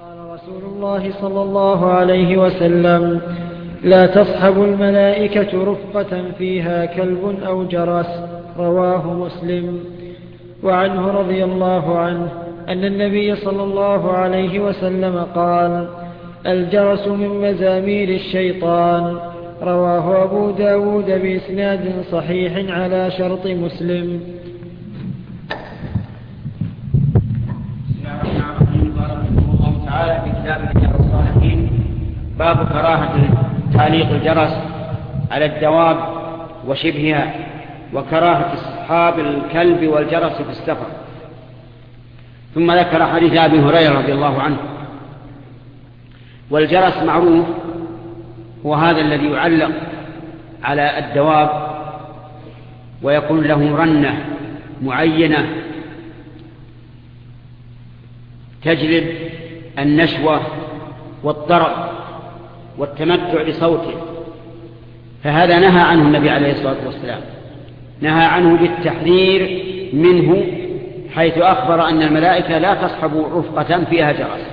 قال رسول الله صلى الله عليه وسلم: لا تصحب الملائكة رفقة فيها كلب أو جرس. رواه مسلم. وعنه رضي الله عنه أن النبي صلى الله عليه وسلم قال: الجرس من مزامير الشيطان. رواه أبو داود بإسناد صحيح على شرط مسلم. تعالى في كتاب رياض الصالحين باب كراهة تعليق الجرس على الدواب وشبهها، وكراهة اصحاب الكلب والجرس في السفر. ثم ذكر حديث أبي هريرة رضي الله عنه. والجرس معروف هو هذا الذي يعلق على الدواب ويكون له رنة معينة تجلب النشوة والطرب والتمتع بصوته، فهذا نهى عنه النبي عليه الصلاة والسلام، نهى عنه بالتحذير منه، حيث أخبر أن الملائكة لا تصحب رفقة فيها جرس،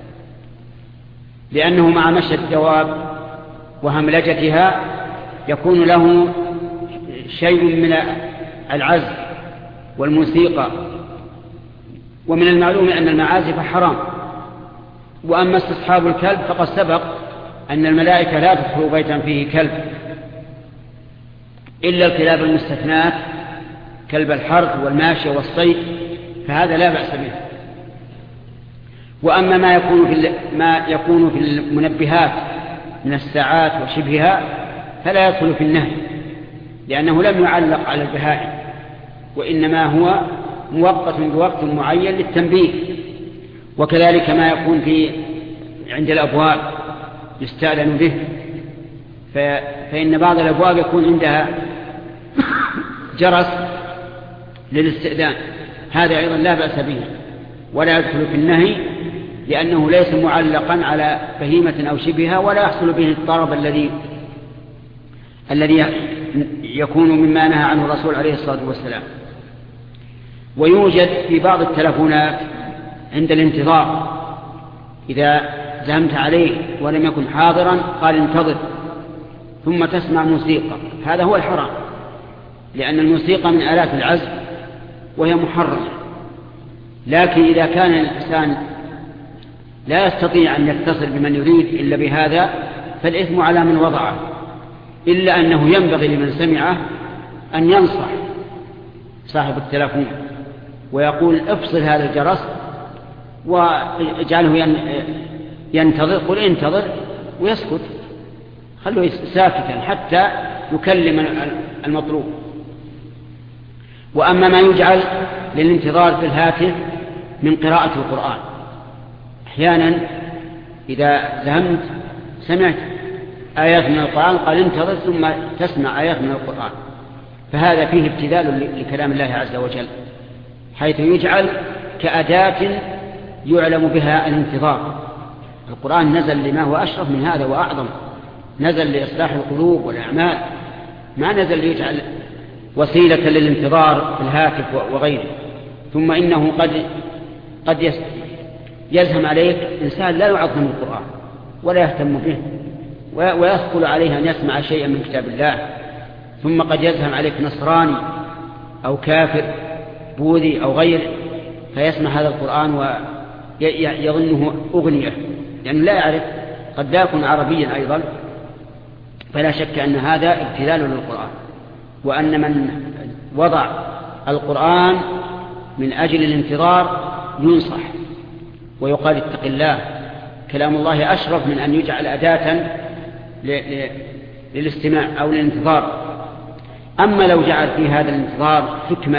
لأنه مع مشي الدواب وهملجتها يكون له شيء من العزف والموسيقى، ومن المعلوم أن المعازف حرام. وأما استصحاب الكلب فقد سبق أن الملائكة لا تدخل بيتا فيه كلب إلا الكلاب المستثنات كلب الحرث والماشية والصيد، فهذا لا بأس به. وأما ما يكون في المنبهات من الساعات وشبهها فلا يدخل في النهي، لأنه لم يعلق على البهائم، وإنما هو موقت بوقت معين للتنبيه. وكذلك ما يكون عند الأبواب يستأذن به، فإن بعض الأبواب يكون عندها جرس للاستئذان، هذا أيضا لا بأس به ولا يدخل في النهي، لأنه ليس معلقا على بهيمة أو شبهها، ولا يحصل به الطرب الذي يكون مما نهى عنه الرسول عليه الصلاة والسلام. ويوجد في بعض التلفونات عند الانتظار إذا زهمت عليه ولم يكن حاضرا قال انتظر، ثم تسمع موسيقى، هذا هو الحرام، لأن الموسيقى من آلات العزف وهي محرمة. لكن إذا كان الإنسان لا يستطيع أن يتصل بمن يريد إلا بهذا فالإثم على من وضعه، إلا أنه ينبغي لمن سمعه أن ينصح صاحب التلفون ويقول افصل هذا الجرس واجعله ينتظر، قل انتظر ويسكت، خلوه ساكتا حتى يكلم المطلوب. وأما ما يجعل للانتظار في الهاتف من قراءة القرآن، أحيانا إذا ذهمت سمعت آيات من القرآن قال انتظر، ثم تسمع آيات من القرآن، فهذا فيه ابتذال لكلام الله عز وجل، حيث يجعل كأداة يعلم بها الانتظار. القرآن نزل لما هو أشرف من هذا وأعظم، نزل لإصلاح القلوب والأعمال، ما نزل ليجعل وسيلة للانتظار في الهاتف وغيره. ثم إنه قد يزهم عليك إنسان لا يعظم القرآن ولا يهتم به، ويثقل عليه أن يسمع شيئا من كتاب الله. ثم قد يزهم عليك نصراني أو كافر بوذي أو غيره فيسمع هذا القرآن ويظنه أغنية، يعني لا يعرف، قد لا يكون عربيا أيضا. فلا شك أن هذا ابتذال للقرآن، وأن من وضع القرآن من أجل الانتظار ينصح ويقال اتق الله، كلام الله أشرف من أن يجعل أداة للاستماع أو للانتظار. أما لو جعل في هذا الانتظار حكمة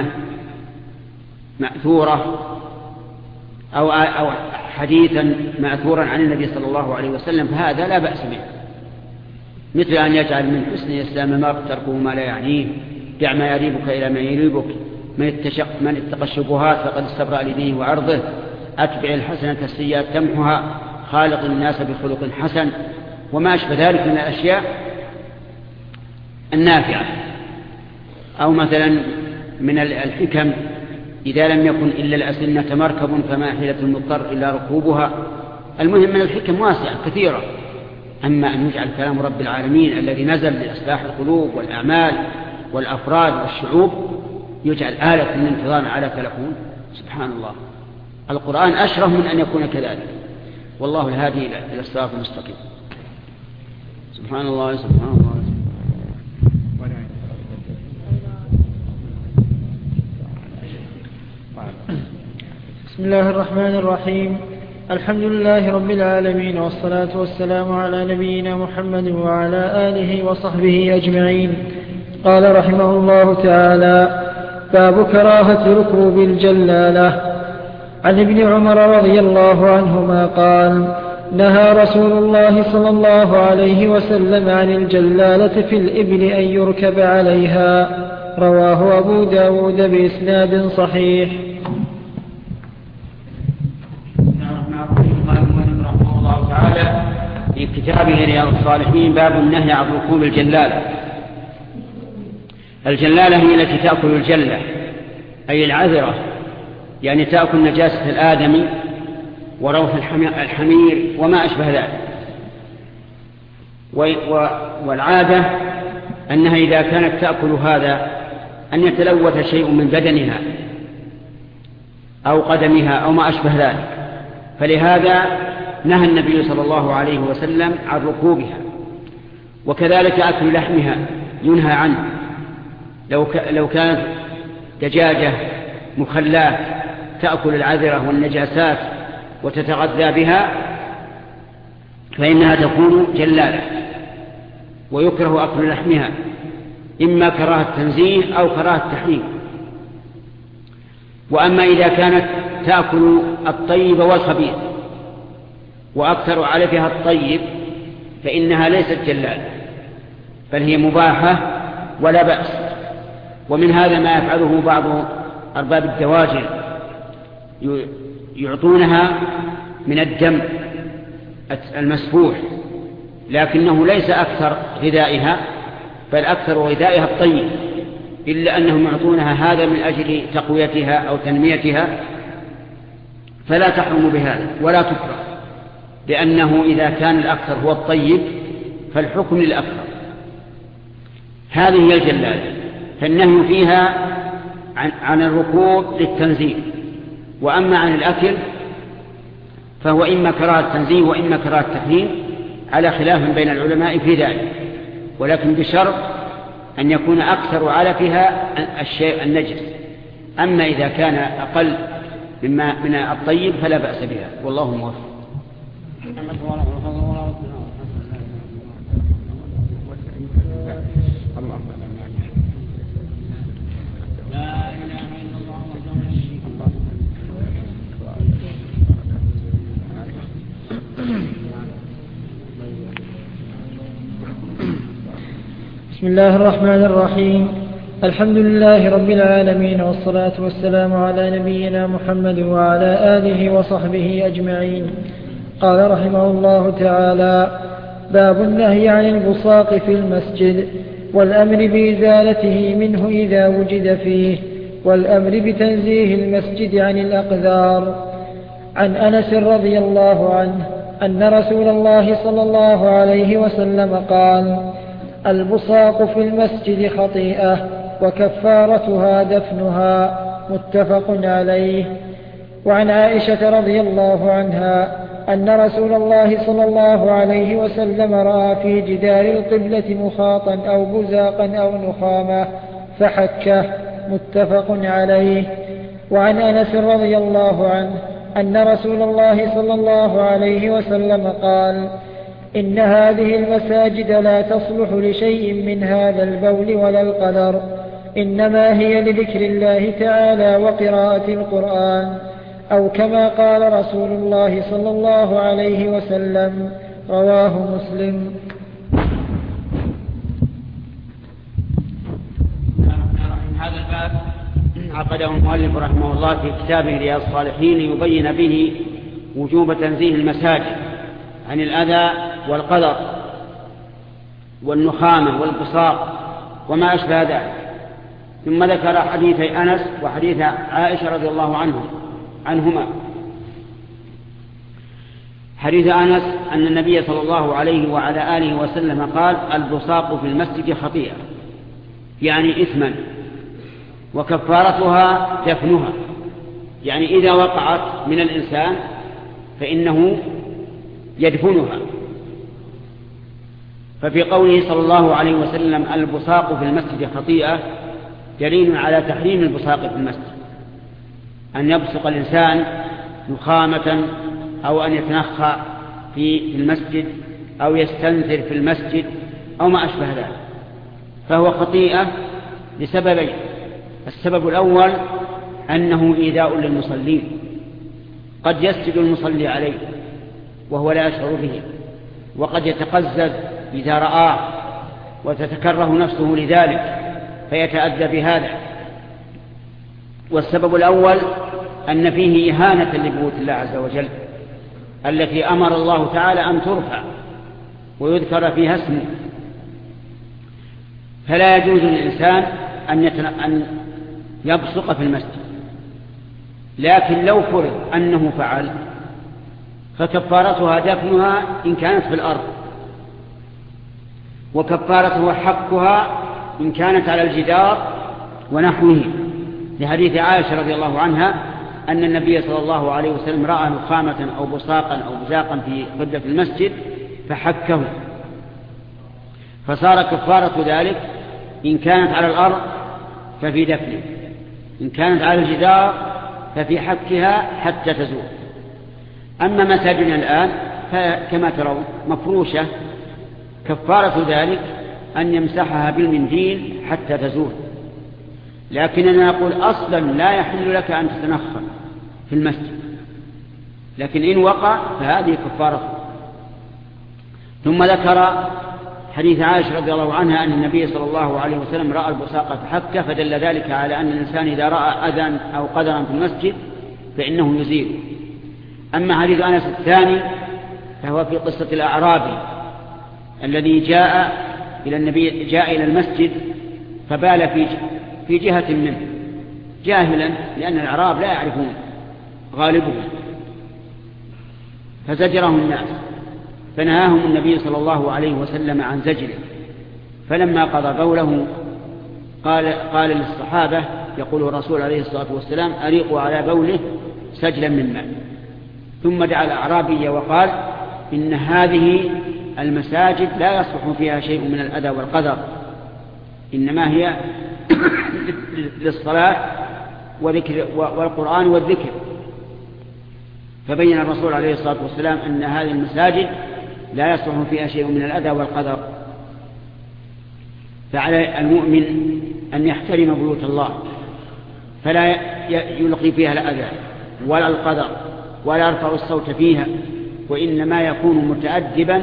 مأثورة أو حديثا مأثورا عن النبي صلى الله عليه وسلم فهذا لا بأس به، مثل أن يجعل من حسن الإسلام ما تركه ما لا يعنيه، دع ما يريبك إلى ما يريبك، من اتقى الشبهات فقد استبرأ لدينه وعرضه، أتبع الحسنة السيئة تمحها، خالق الناس بخلق حسن، وما أشبه ذلك من الأشياء النافعة. أو مثلا من الحكم إذا لم يكن إلا الأسنة مركب فما حيلة المضطر إلا ركوبها، المهم من الحكم واسعة كثيرة. أما أن يجعل كلام رب العالمين الذي نزل لإصلاح القلوب والأعمال والأفراد والشعوب يجعل آلة من انتظار على تلفون، سبحان الله. القرآن أشرف من أن يكون كذلك، والله الهادي إلى الصراط المستقيم. سبحان الله سبحان الله. بسم الله الرحمن الرحيم. الحمد لله رب العالمين، والصلاة والسلام على نبينا محمد وعلى آله وصحبه أجمعين. قال رحمه الله تعالى: باب كراهة ركوب الجلالة. عن ابن عمر رضي الله عنهما قال: نهى رسول الله صلى الله عليه وسلم عن الجلالة في الإبل أن يركب عليها. رواه أبو داود بإسناد صحيح. رحمه الله تعالى في كتابه رياض الصالحين باب النهي عن ركوب الجلالة. الجلالة هي التي تأكل الجلة، أي العذرة، يعني تأكل نجاسة الآدمي وروث الحمير وما أشبه ذلك. والعادة أنها إذا كانت تأكل هذا أن يتلوث شيء من بدنها أو قدمها أو ما أشبه ذلك، فلهذا نهى النبي صلى الله عليه وسلم عن ركوبها. وكذلك أكل لحمها ينهى عنه، لو كانت دجاجة مخلات تأكل العذرة والنجاسات وتتغذى بها فإنها تكون جلالة، ويكره أكل لحمها إما كراهة تنزيه أو كراهة تحريم. وأما إذا كانت تأكل الطيب والخبيث وأكثر علفها الطيب فإنها ليست جلالة، بل هي مباحة ولا بأس. ومن هذا ما يفعله بعض أرباب الدواجن، يعطونها من الدم المسفوح، لكنه ليس أكثر غذائها، بل أكثر غذائها الطيب، إلا أنهم يعطونها هذا من أجل تقويتها أو تنميتها، فلا تحرم بهذا ولا تكره، لأنه إذا كان الأكثر هو الطيب فالحكم للأكثر. هذه هي الجلالة. فالنهي فيها عن الركوب للتنزيه، وأما عن الأكل فهو إما كراهة تنزيه وإما كراهة تحريم، على خلاف بين العلماء في ذلك، ولكن بشرط أن يكون أكثر علفها الشيء النجس. أما إذا كان أقل من الطيب فلا بأس بها، والله موفق. بسم الله الرحمن الرحيم. الحمد لله رب العالمين، والصلاة والسلام على نبينا محمد وعلى آله وصحبه أجمعين. قال رحمه الله تعالى: باب النهي عن البصاق في المسجد، والأمر بإزالته منه إذا وجد فيه، والأمر بتنزيه المسجد عن الأقذار. عن أنس رضي الله عنه أن رسول الله صلى الله عليه وسلم قال: البصاق في المسجد خطيئة، وكفارتها دفنها. متفق عليه. وعن عائشة رضي الله عنها أن رسول الله صلى الله عليه وسلم رأى في جدار القبلة مخاطا أو بزاقا أو نخامة فحكه. متفق عليه. وعن أنس رضي الله عنه أن رسول الله صلى الله عليه وسلم قال: إن هذه المساجد لا تصلح لشيء من هذا البول ولا القدر، إنما هي لذكر الله تعالى وقراءة القرآن، أو كما قال رسول الله صلى الله عليه وسلم. رواه مسلم. هذا الباب عقده المؤلف رحمه الله في كتابه رياض الصالحين ليبين به وجوب تنزيه المساجد عن الأذى والقدر والنخامة والبصاق وما أشبه ذلك. ثم ذكر حديثي أنس وحديث عائشة رضي الله عنهما. حديث أنس أن النبي صلى الله عليه وعلى آله وسلم قال: البصاق في المسجد خطيئة، يعني إثما، وكفارتها دفنها، يعني إذا وقعت من الإنسان فإنه يدفنها. ففي قوله صلى الله عليه وسلم: البصاق في المسجد خطيئة، دليل على تحريم البصاق في المسجد، أن يبصق الإنسان نخامة أو أن يتنخى في المسجد أو يستنزر في المسجد أو ما أشبه ذلك، فهو خطيئة لسببين: السبب الأول أنه إيذاء للمصلين، قد يسجد المصلي عليه وهو لا يشعر به، وقد يتقزز إذا رآه وتتكره نفسه لذلك فيتأذى بهذا. والسبب الأول أن فيه إهانة لبيوت الله عز وجل التي أمر الله تعالى أن ترفع ويذكر فيها اسمه، فلا يجوز للإنسان أن يبصق في المسجد. لكن لو فرض أنه فعل فكفارتها دفنها إن كانت في الأرض، وكفارتها حقها إن كانت على الجدار ونحوه، لحديث عائشة رضي الله عنها أن النبي صلى الله عليه وسلم رأى نخامة أو بصاقا أو بزاقا في قبلة المسجد فحكه، فصار كفارة ذلك إن كانت على الأرض ففي دفنه، إن كانت على الجدار ففي حكها حتى تزول. أما مساجدنا الآن فكما ترون مفروشة، كفارة ذلك أن يمسحها بالمنديل حتى تزول. لكننا نقول أصلا لا يحل لك أن تتنخى في المسجد، لكن إن وقع فهذه كفارة. ثم ذكر حديث عائشة رضي الله عنها أن النبي صلى الله عليه وسلم رأى البصاق فحكه، فدل ذلك على أن الإنسان إذا رأى أذى أو قدرا في المسجد فإنه يزيل. أما حديث أنس الثاني فهو في قصة الأعرابي الذي جاء إلى المسجد فبال في جهة منه جاهلا، لأن الأعراب لا يعرفون غالبهم، فزجرهم الناس، فنهاهم النبي صلى الله عليه وسلم عن زجره. فلما قضى بوله قال للصحابة، يقول الرسول عليه الصلاة والسلام: أريقوا على بوله سجلا من ماء. ثم دعا الأعرابي وقال: إن هذه المساجد لا يصلح فيها شيء من الأذى والقدر، إنما هي للصلاة والقرآن والذكر. فبين الرسول عليه الصلاة والسلام أن هذه المساجد لا يصلح فيها شيء من الأذى والقدر. فعلى المؤمن أن يحترم بيوت الله، فلا يلقي فيها الأذى ولا القدر ولا يرفع الصوت فيها، وإنما يكون متأدبا،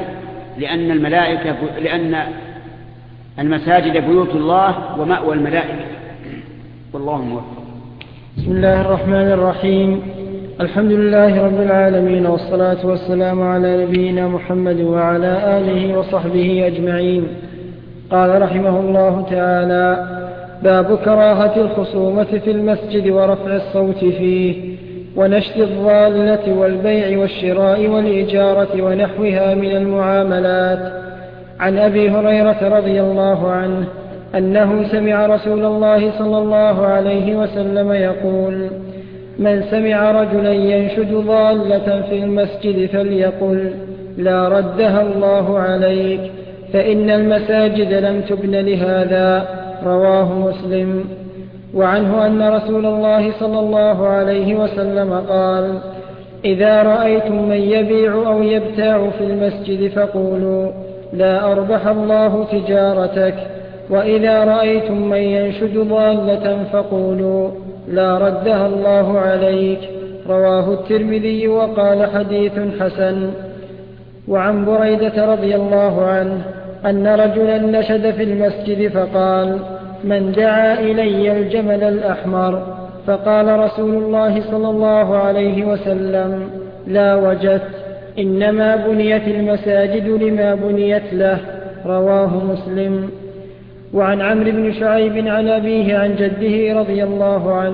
لأن المساجد بيوت الله ومأوى الملائكة، والله موفق. بسم الله الرحمن الرحيم. الحمد لله رب العالمين، والصلاة والسلام على نبينا محمد وعلى آله وصحبه أجمعين. قال رحمه الله تعالى: باب كراهة الخصومة في المسجد ورفع الصوت فيه ونشد الضالة والبيع والشراء والإجارة ونحوها من المعاملات. عن أبي هريرة رضي الله عنه أنه سمع رسول الله صلى الله عليه وسلم يقول: من سمع رجلا ينشد ضالة في المسجد فليقل: لا ردها الله عليك، فإن المساجد لم تبن لهذا. رواه مسلم. وعنه أن رسول الله صلى الله عليه وسلم قال: إذا رأيتم من يبيع أو يبتاع في المسجد فقولوا: لا أربح الله تجارتك. وإذا رأيتم من ينشد ضالة فقولوا: لا ردها الله عليك. رواه الترمذي وقال: حديث حسن. وعن بريدة رضي الله عنه أن رجلا نشد في المسجد فقال: من دعا إلي الجمل الأحمر؟ فقال رسول الله صلى الله عليه وسلم: لا وجدت، إنما بنيت المساجد لما بنيت له. رواه مسلم. وعن عمرو بن شعيب عن أبيه عن جده رضي الله عنه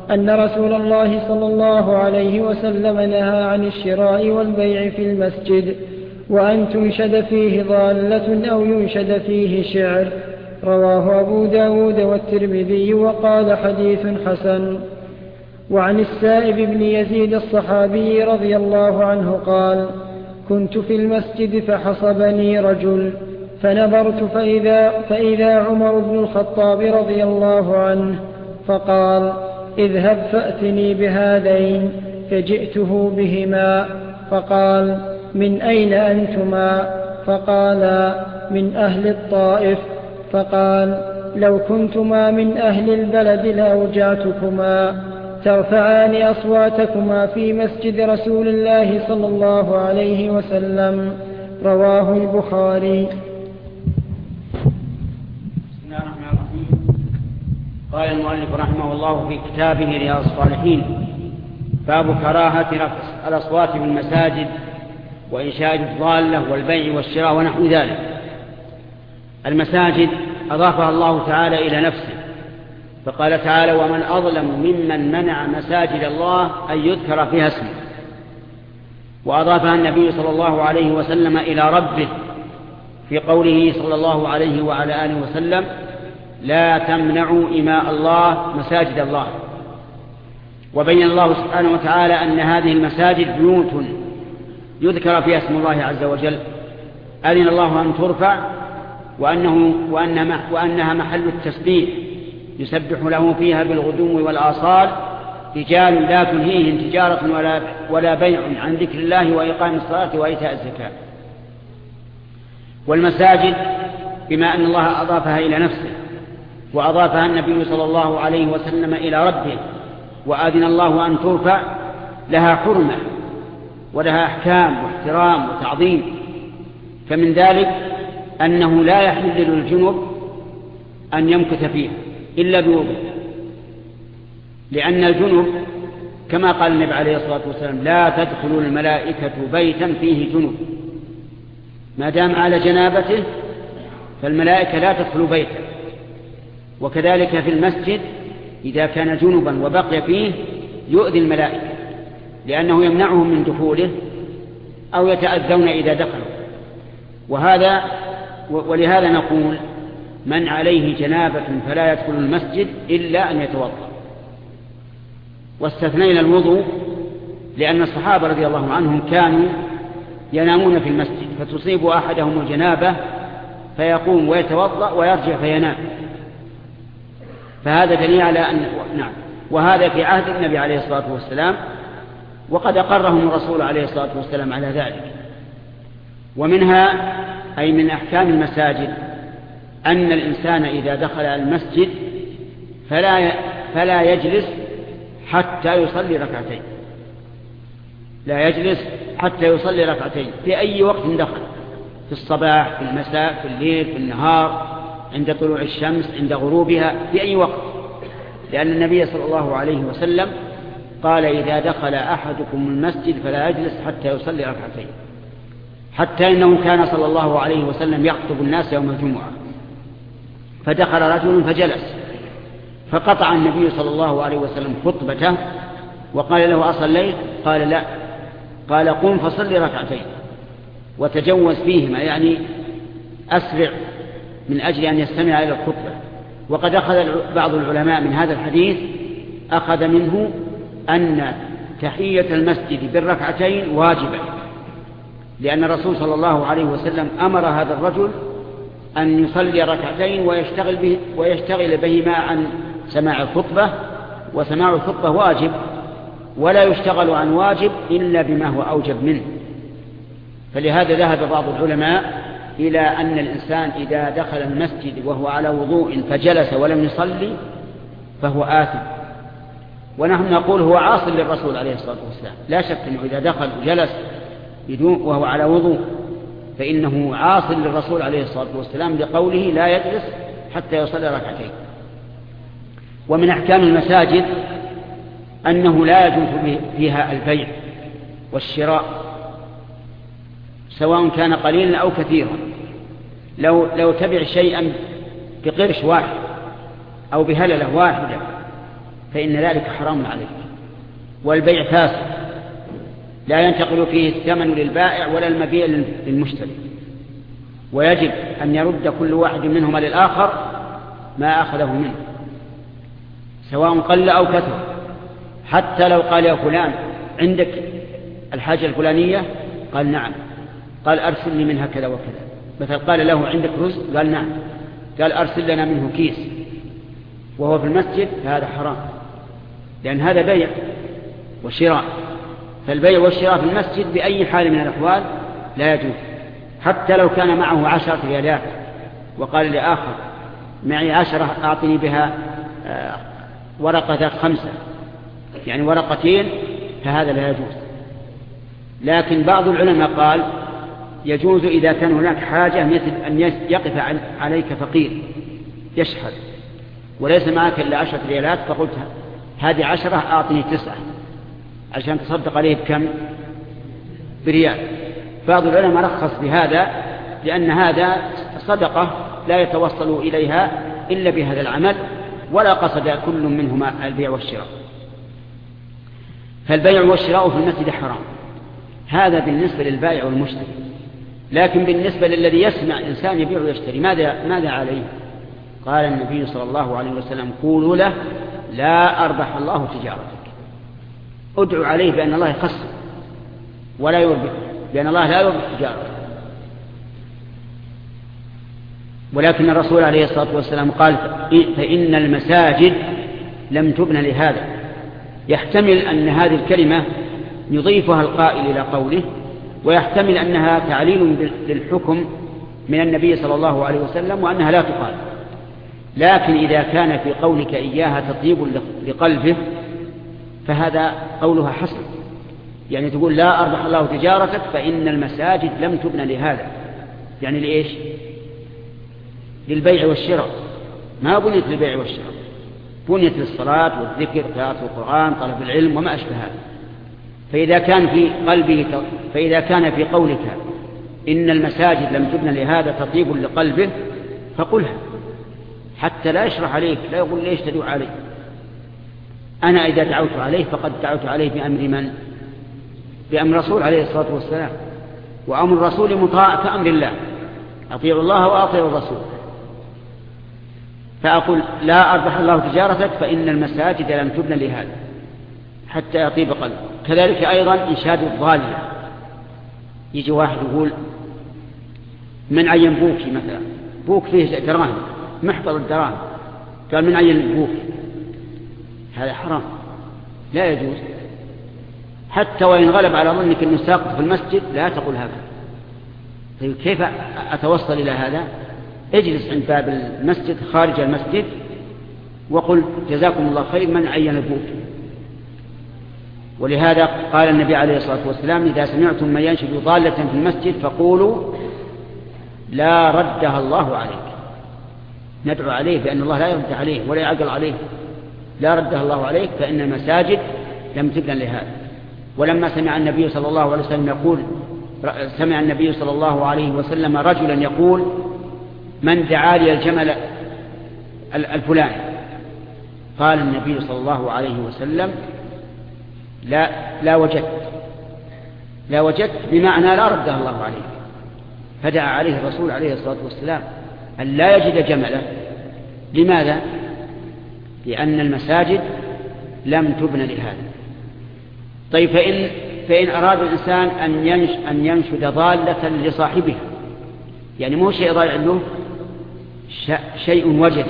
أن رسول الله صلى الله عليه وسلم نهى عن الشراء والبيع في المسجد، وأن تنشد فيه ضالة أو ينشد فيه شعر. رواه أبو داود والترمذي وقال حديث حسن. وعن السائب بن يزيد الصحابي رضي الله عنه قال: كنت في المسجد فحصبني رجل، فنظرت فإذا عمر بن الخطاب رضي الله عنه، فقال: اذهب فأتني بهذين، فجئته بهما، فقال: من أين أنتما؟ فقالا: من أهل الطائف. فقال: لو كنتما من أهل البلد لأوجعتكما، ترفعان أصواتكما في مسجد رسول الله صلى الله عليه وسلم. رواه البخاري. بسم الله الرحمن الرحيم. قال المؤلف رحمه الله في كتابه رياض الصالحين: باب كراهة رفع الأصوات في المساجد وإنشاء الضالة والبيع والشراء ونحو ذلك. المساجد أضافها الله تعالى إلى نفسه، فقال تعالى: ومن أظلم ممن منع مساجد الله أن يذكر فيها اسمه. وأضافها النبي صلى الله عليه وسلم إلى ربه في قوله صلى الله عليه وعلى آله وسلم: لا تمنعوا إماء الله مساجد الله. وبين الله سبحانه وتعالى أن هذه المساجد بيوت يذكر فيها اسم الله عز وجل، أذن الله أن ترفع وأنها محل التسبيح، يسبح له فيها بالغدو والآصال رجال لا تلهيهم تجارة ولا بيع عن ذكر الله وإقام الصلاة وإيتاء الزكاة. والمساجد بما أن الله أضافها إلى نفسه وأضافها النبي صلى الله عليه وسلم إلى ربه وأذن الله أن ترفع، لها حرمة ولها أحكام واحترام وتعظيم. فمن ذلك أنه لا يحل للجنب أن يمكث فيها إلا بوضوء، لأن الجنب كما قال النبي عليه الصلاة والسلام: لا تدخل الملائكة بيتا فيه جنب. ما دام على جنابته فالملائكة لا تدخل بيتا. وكذلك في المسجد إذا كان جنبا وبقي فيه يؤذي الملائكة، لأنه يمنعهم من دخوله أو يتأذون إذا دخلوا. ولهذا نقول: من عليه جنابة فلا يدخل المسجد إلا أن يتوضأ. واستثنينا الوضوء لأن الصحابة رضي الله عنهم كانوا ينامون في المسجد فتصيب أحدهم الجنابة فيقوم ويتوضأ ويرجع فينام. فهذا دليل على أن وهذا في عهد النبي عليه الصلاة والسلام، وقد أقرهم الرسول عليه الصلاة والسلام على ذلك. ومنها أي من أحكام المساجد أن الإنسان إذا دخل المسجد فلا يجلس حتى يصلي ركعتين، لا يجلس حتى يصلي ركعتين في أي وقت دخل، في الصباح، في المساء، في الليل، في النهار، عند طلوع الشمس، عند غروبها، في أي وقت. لأن النبي صلى الله عليه وسلم قال: إذا دخل أحدكم المسجد فلا يجلس حتى يصلي ركعتين. حتى إنه كان صلى الله عليه وسلم يخطب الناس يوم الجمعة، فدخل رجل فجلس، فقطع النبي صلى الله عليه وسلم خطبته وقال له: أصليت؟ قال: لا. قال: قم فصل ركعتين وتجوز فيهما، يعني أسرع من أجل أن يستمع إلى الخطبة. وقد أخذ بعض العلماء من هذا الحديث أخذ منه أن تحية المسجد بالركعتين واجبة، لأن الرسول صلى الله عليه وسلم أمر هذا الرجل أن يصلي ركعتين ويشتغل بهما عن سماع الخطبة، وسماع الخطبة واجب، ولا يشتغل عن واجب إلا بما هو أوجب منه. فلهذا ذهب بعض العلماء إلى أن الإنسان إذا دخل المسجد وهو على وضوء فجلس ولم يصلي فهو آثم. ونحن نقول هو عاص للرسول عليه الصلاة والسلام، لا شك أنه إذا دخل وجلس وهو على وضوء فإنه عاص للرسول عليه الصلاة والسلام لقوله: لا يجلس حتى يصلي ركعتين. ومن أحكام المساجد أنه لا يجوز فيها البيع والشراء، سواء كان قليلا أو كثيرا. لو تبع شيئا بقرش واحد أو بهللة واحدة فإن ذلك حرام عليك. والبيع فاسد لا ينتقل فيه الثمن للبائع ولا المبيع للمشتري، ويجب أن يرد كل واحد منهما للآخر ما أخذه منه سواء قل أو كثر. حتى لو قال يا فلان عندك الحاجة الفلانية؟ قال نعم. قال أرسل لي منها كذا وكذا. مثل قال له عندك رزق؟ قال نعم. قال أرسل لنا منه كيس، وهو في المسجد، فهذا حرام، لأن هذا بيع وشراء. فالبيع والشراء في المسجد بأي حال من الأحوال لا يجوز، حتى لو كان معه 10 ريالات وقال لآخر معي 10 أعطني بها ورقة 5، يعني ورقتين، فهذا لا يجوز. لكن بعض العلماء قال يجوز إذا كان هناك حاجة، مثل أن يقف عليك فقير يشحذ وليس معك إلا 10 ريالات، فقلت هذه 10 أعطني 9 عشان تصدق عليه بكم؟ بريال. بعض العلماء رخص بهذا، لأن هذا صدقة لا يتوصل إليها إلا بهذا العمل، ولا قصد كل منهما البيع والشراء. فالبيع والشراء في المسجد حرام. هذا بالنسبة للبائع والمشتري. لكن بالنسبة للذي يسمع إنسان يبيع ويشتري ماذا عليه؟ قال النبي صلى الله عليه وسلم قولوا له لا أربح الله تجارتك. ادعوا عليه بأن الله يخسر ولا يربح، لأن الله لا يربح تجارته. ولكن الرسول عليه الصلاة والسلام قال فإن المساجد لم تبن لهذا. يحتمل أن هذه الكلمة يضيفها القائل إلى قوله، ويحتمل أنها تعليل للحكم من النبي صلى الله عليه وسلم وأنها لا تقال. لكن إذا كان في قولك إياها تطيب لقلبه فهذا قولها حسن، يعني تقول لا أربح الله تجارتك فإن المساجد لم تبن لهذا، يعني لإيش؟ للبيع والشراء، ما بنيت للبيع والشراء، بنيت للصلاة والذكر قراءة القرآن طلب العلم وما أشبه هذا. فإذا كان في قولك إن المساجد لم تبن لهذا تطيب لقلبه فقلها، حتى لا يشرح عليك، لا يقول ليش تدعو عليه. أنا إذا دعوت عليه فقد دعوت عليه بأمر من؟ بأمر رسول عليه الصلاة والسلام، وأمر الرسول مطاع كأمر الله، أطيعوا الله وأطيعوا الرسول. فأقول لا أربح الله تجارتك فإن المساجد لم تبن لهذا حتى يطيب قلبه. كذلك أيضا إنشاد الضالة، يجي واحد يقول من عين بوكي مثلا، بوك فيه دراهم، محفظ الدراهم، قال من عين بوك، هذا حرام لا يجوز. حتى وإن غلب على ظنك أنه ساقط في المسجد لا تقول هذا. طيب كيف أتوصل إلى هذا؟ اجلس عند باب المسجد خارج المسجد وقل جزاكم الله خير من عين البوك. ولهذا قال النبي عليه الصلاة والسلام إذا سمعتم من ينشد ضالة في المسجد فقولوا لا ردها الله عليك. ندعو عليه بأن الله لا يرد عليه ولا يعقل عليه، لا ردها الله عليك فإن المساجد لم تبن لهذا. ولما سمع النبي صلى الله عليه وسلم رجلا يقول من دعا لي الجمل الفلاني، قال النبي صلى الله عليه وسلم لا وجدت بمعنى لا ردها الله عليه. فدعا عليه الرسول عليه الصلاة والسلام أن لا يجد جمله. لماذا؟ لأن المساجد لم تبن لهذا. طيب فإن أراد الإنسان أن ينشد ضالة لصاحبه، يعني مو شيء ضائع له، شيء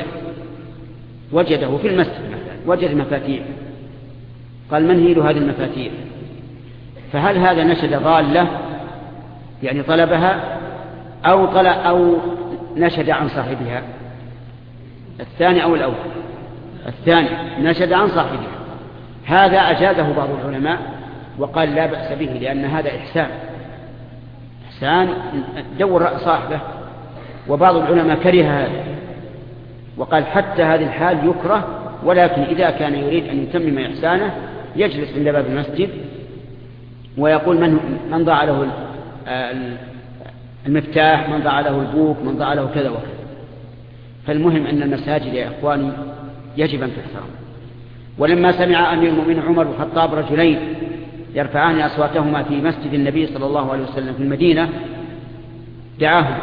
وجده في المسجد مثلا، وجد مفاتيح، قال من هي له هذه المفاتيح؟ فهل هذا نشد ضالة يعني طلبها أو نشد عن صاحبها؟ الثاني أو الأول؟ الثاني، نشد عن صاحبها. هذا أجازه بعض العلماء وقال لا بأس به، لأن هذا إحسان دور رأس صاحبه. وبعض العلماء كره هذا وقال حتى هذه الحال يكره، ولكن إذا كان يريد أن يتمم إحسانه يجلس عند باب المسجد ويقول من ضاع له المفتاح، من ضاع له البوك، من ضاع له كذا وكذا. فالمهم أن المساجد يا إخواني يجب أن تحترم. ولما سمع أمير المؤمنين عمر بن الخطاب رجلين يرفعان أصواتهما في مسجد النبي صلى الله عليه وسلم في المدينة دعاهم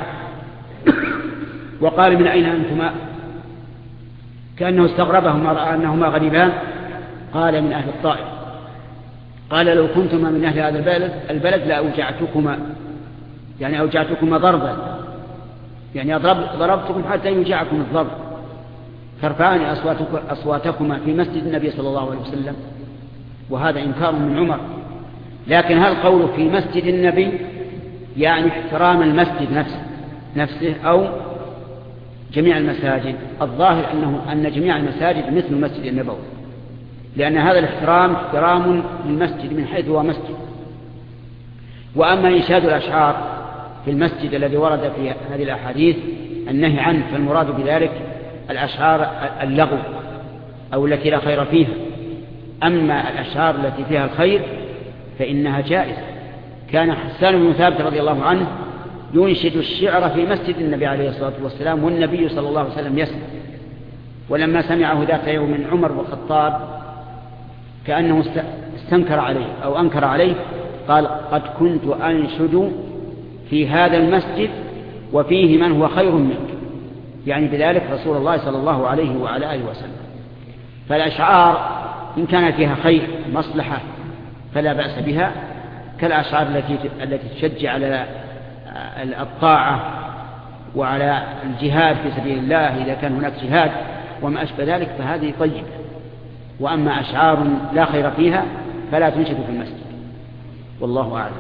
وقال: من أين أنتما؟ كأنه استغربهما، رأى أنهما غريبان. قال: من أهل الطائف. قال: لو كنتما من أهل هذا البلد لأوجعتكما، يعني أوجعتكما ضربا، يعني ضربتكم حتى يوجعكم الضرب، ترفعان أصواتكما في مسجد النبي صلى الله عليه وسلم. وهذا إنكار من عمر. لكن هل قوله في مسجد النبي يعني احترام المسجد نفسه أو جميع المساجد؟ الظاهر أن جميع المساجد مثل المسجد النبوي، لأن هذا الاحترام احترام للمسجد من حيث هو مسجد. وأما إنشاد الأشعار في المسجد الذي ورد في هذه الأحاديث النهي عنه، فالمراد بذلك الأشعار اللغو أو التي لا خير فيها. أما الأشعار التي فيها الخير فإنها جائزة. كان حسان بن ثابت رضي الله عنه ينشد الشعر في مسجد النبي عليه الصلاة والسلام والنبي صلى الله عليه وسلم يسمع. ولما سمعه ذات يوم من عمر بن الخطاب كأنه استنكر عليه أو أنكر عليه، قال: قد كنت أنشد في هذا المسجد وفيه من هو خير منك، يعني بذلك رسول الله صلى الله عليه وعلى آله وسلم. فالأشعار إن كان فيها خير مصلحة فلا بأس بها، كالأشعار التي تشجع على الطاعة وعلى الجهاد في سبيل الله إذا كان هناك جهاد وما أشبه ذلك، فهذه طيبة. وأما أشعار لا خير فيها فلا تنشد في المسجد، والله أعلم.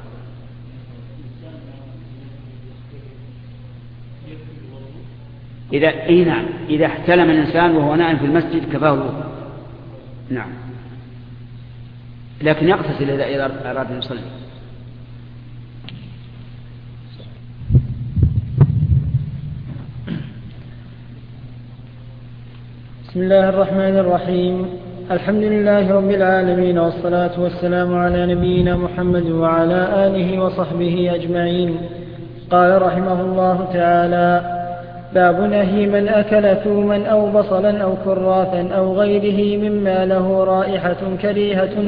نعم، إذا احتلم الإنسان وهو نائم في المسجد كفاه الوضوء. نعم، لكن يغتسل إذا أراد أن يصلي. بسم الله الرحمن الرحيم. الحمد لله رب العالمين، والصلاة والسلام على نبينا محمد وعلى آله وصحبه أجمعين. قال رحمه الله تعالى: باب نهي من أكل ثوما أو بصلا أو كراثا أو غيره مما له رائحة كريهة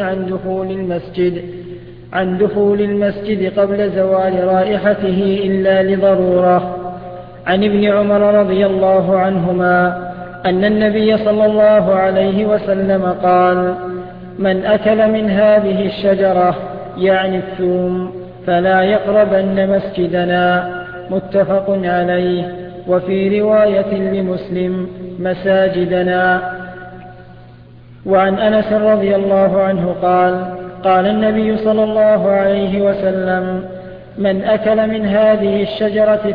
عن دخول المسجد قبل زوال رائحته إلا لضرورة. عن ابن عمر رضي الله عنهما أن النبي صلى الله عليه وسلم قال: من أكل من هذه الشجرة يعني الثوم فلا يقربن مسجدنا. متفق عليه. وفي رواية لمسلم: مساجدنا. وعن أنس رضي الله عنه قال: قال النبي صلى الله عليه وسلم: من أكل من هذه الشجرة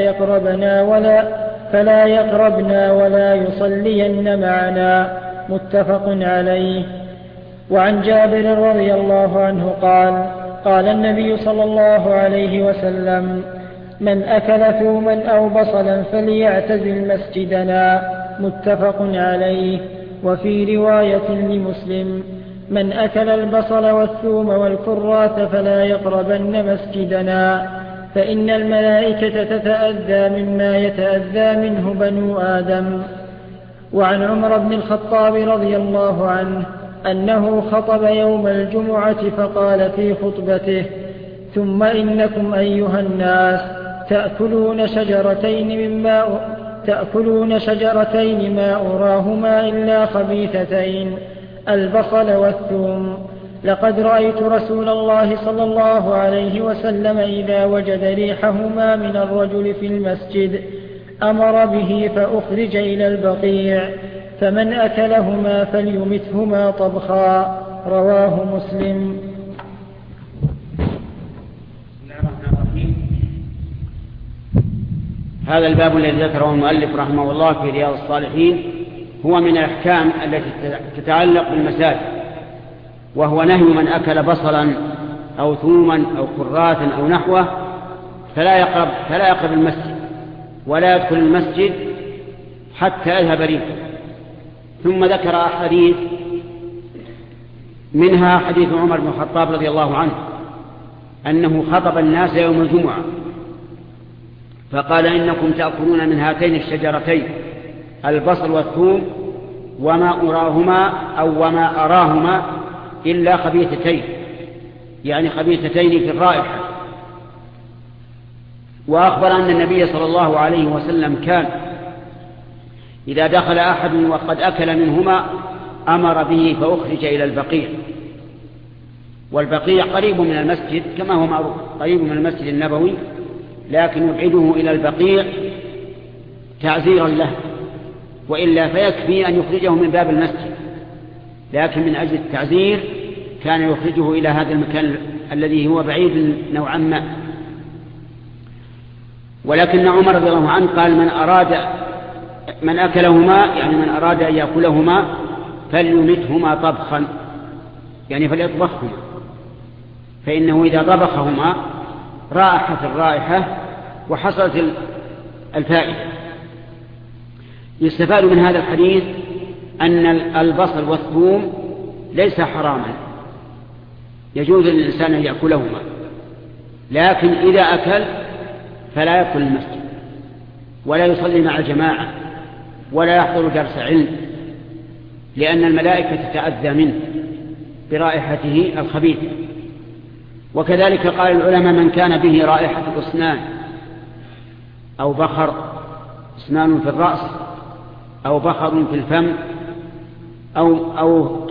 فلا يقربنا ولا يصلين معنا. متفق عليه. وعن جابر رضي الله عنه قال: قال النبي صلى الله عليه وسلم: من أكل ثوما أو بصلا فليعتزل مسجدنا. متفق عليه. وفي رواية لمسلم: من أكل البصل والثوم والكراث فلا يقربن مسجدنا، فإن الملائكة تتأذى مما يتأذى منه بنو آدم. وعن عمر بن الخطاب رضي الله عنه أنه خطب يوم الجمعة فقال في خطبته: ثم إنكم أيها الناس تأكلون شجرتين ما أراهما إلا خبيثتين، البصل والثوم. لقد رأيت رسول الله صلى الله عليه وسلم إذا وجد ريحهما من الرجل في المسجد أمر به فأخرج إلى البقيع، فمن أكلهما فليمثهما طبخا. رواه مسلم. هذا الباب الذي ذكره المؤلف رحمه الله في رياض الصالحين هو من الأحكام التي تتعلق بالمساجد، وهو نهي من أكل بصلا أو ثوما أو كراثا أو نحوه فلا يقرب المسجد ولا يدخل المسجد حتى يذهب ريحه. ثم ذكر أحاديث، منها حديث عمر بن الخطاب رضي الله عنه أنه خطب الناس يوم الجمعة فقال: إنكم تأكلون من هاتين الشجرتين البصل والثوم وما أراهما إلا خبيثتين، يعني خبيثتين في الرائحة. وأخبر أن النبي صلى الله عليه وسلم كان إذا دخل أحد وقد أكل منهما أمر به فأخرج إلى البقيع، والبقيع قريب من المسجد كما هو معروف، قريب من المسجد النبوي، لكن يبعده إلى البقيع تعزيرا له، وإلا فيكفي أن يخرجه من باب المسجد، لكن من أجل التعزير كان يخرجه إلى هذا المكان الذي هو بعيد نوعا ما. ولكن عمر رضي الله عنه قال من أكلهما، يعني من أراد أن يأكلهما فليمتهما طبخا، يعني فليطبخهما، فإنه إذا طبخهما راحت الرائحة وحصلت الفائدة. يستفاد من هذا الحديث أن البصل والثوم ليس حراما، يجوز للإنسان أن يأكلهما، لكن إذا أكل فلا يدخل المسجد ولا يصلي مع الجماعة ولا يحضر درس علم، لأن الملائكة تتأذى منه برائحته الخبيثة. وكذلك قال العلماء من كان به رائحة أسنان أو بخر، أسنان في الرأس أو بخر في الفم أو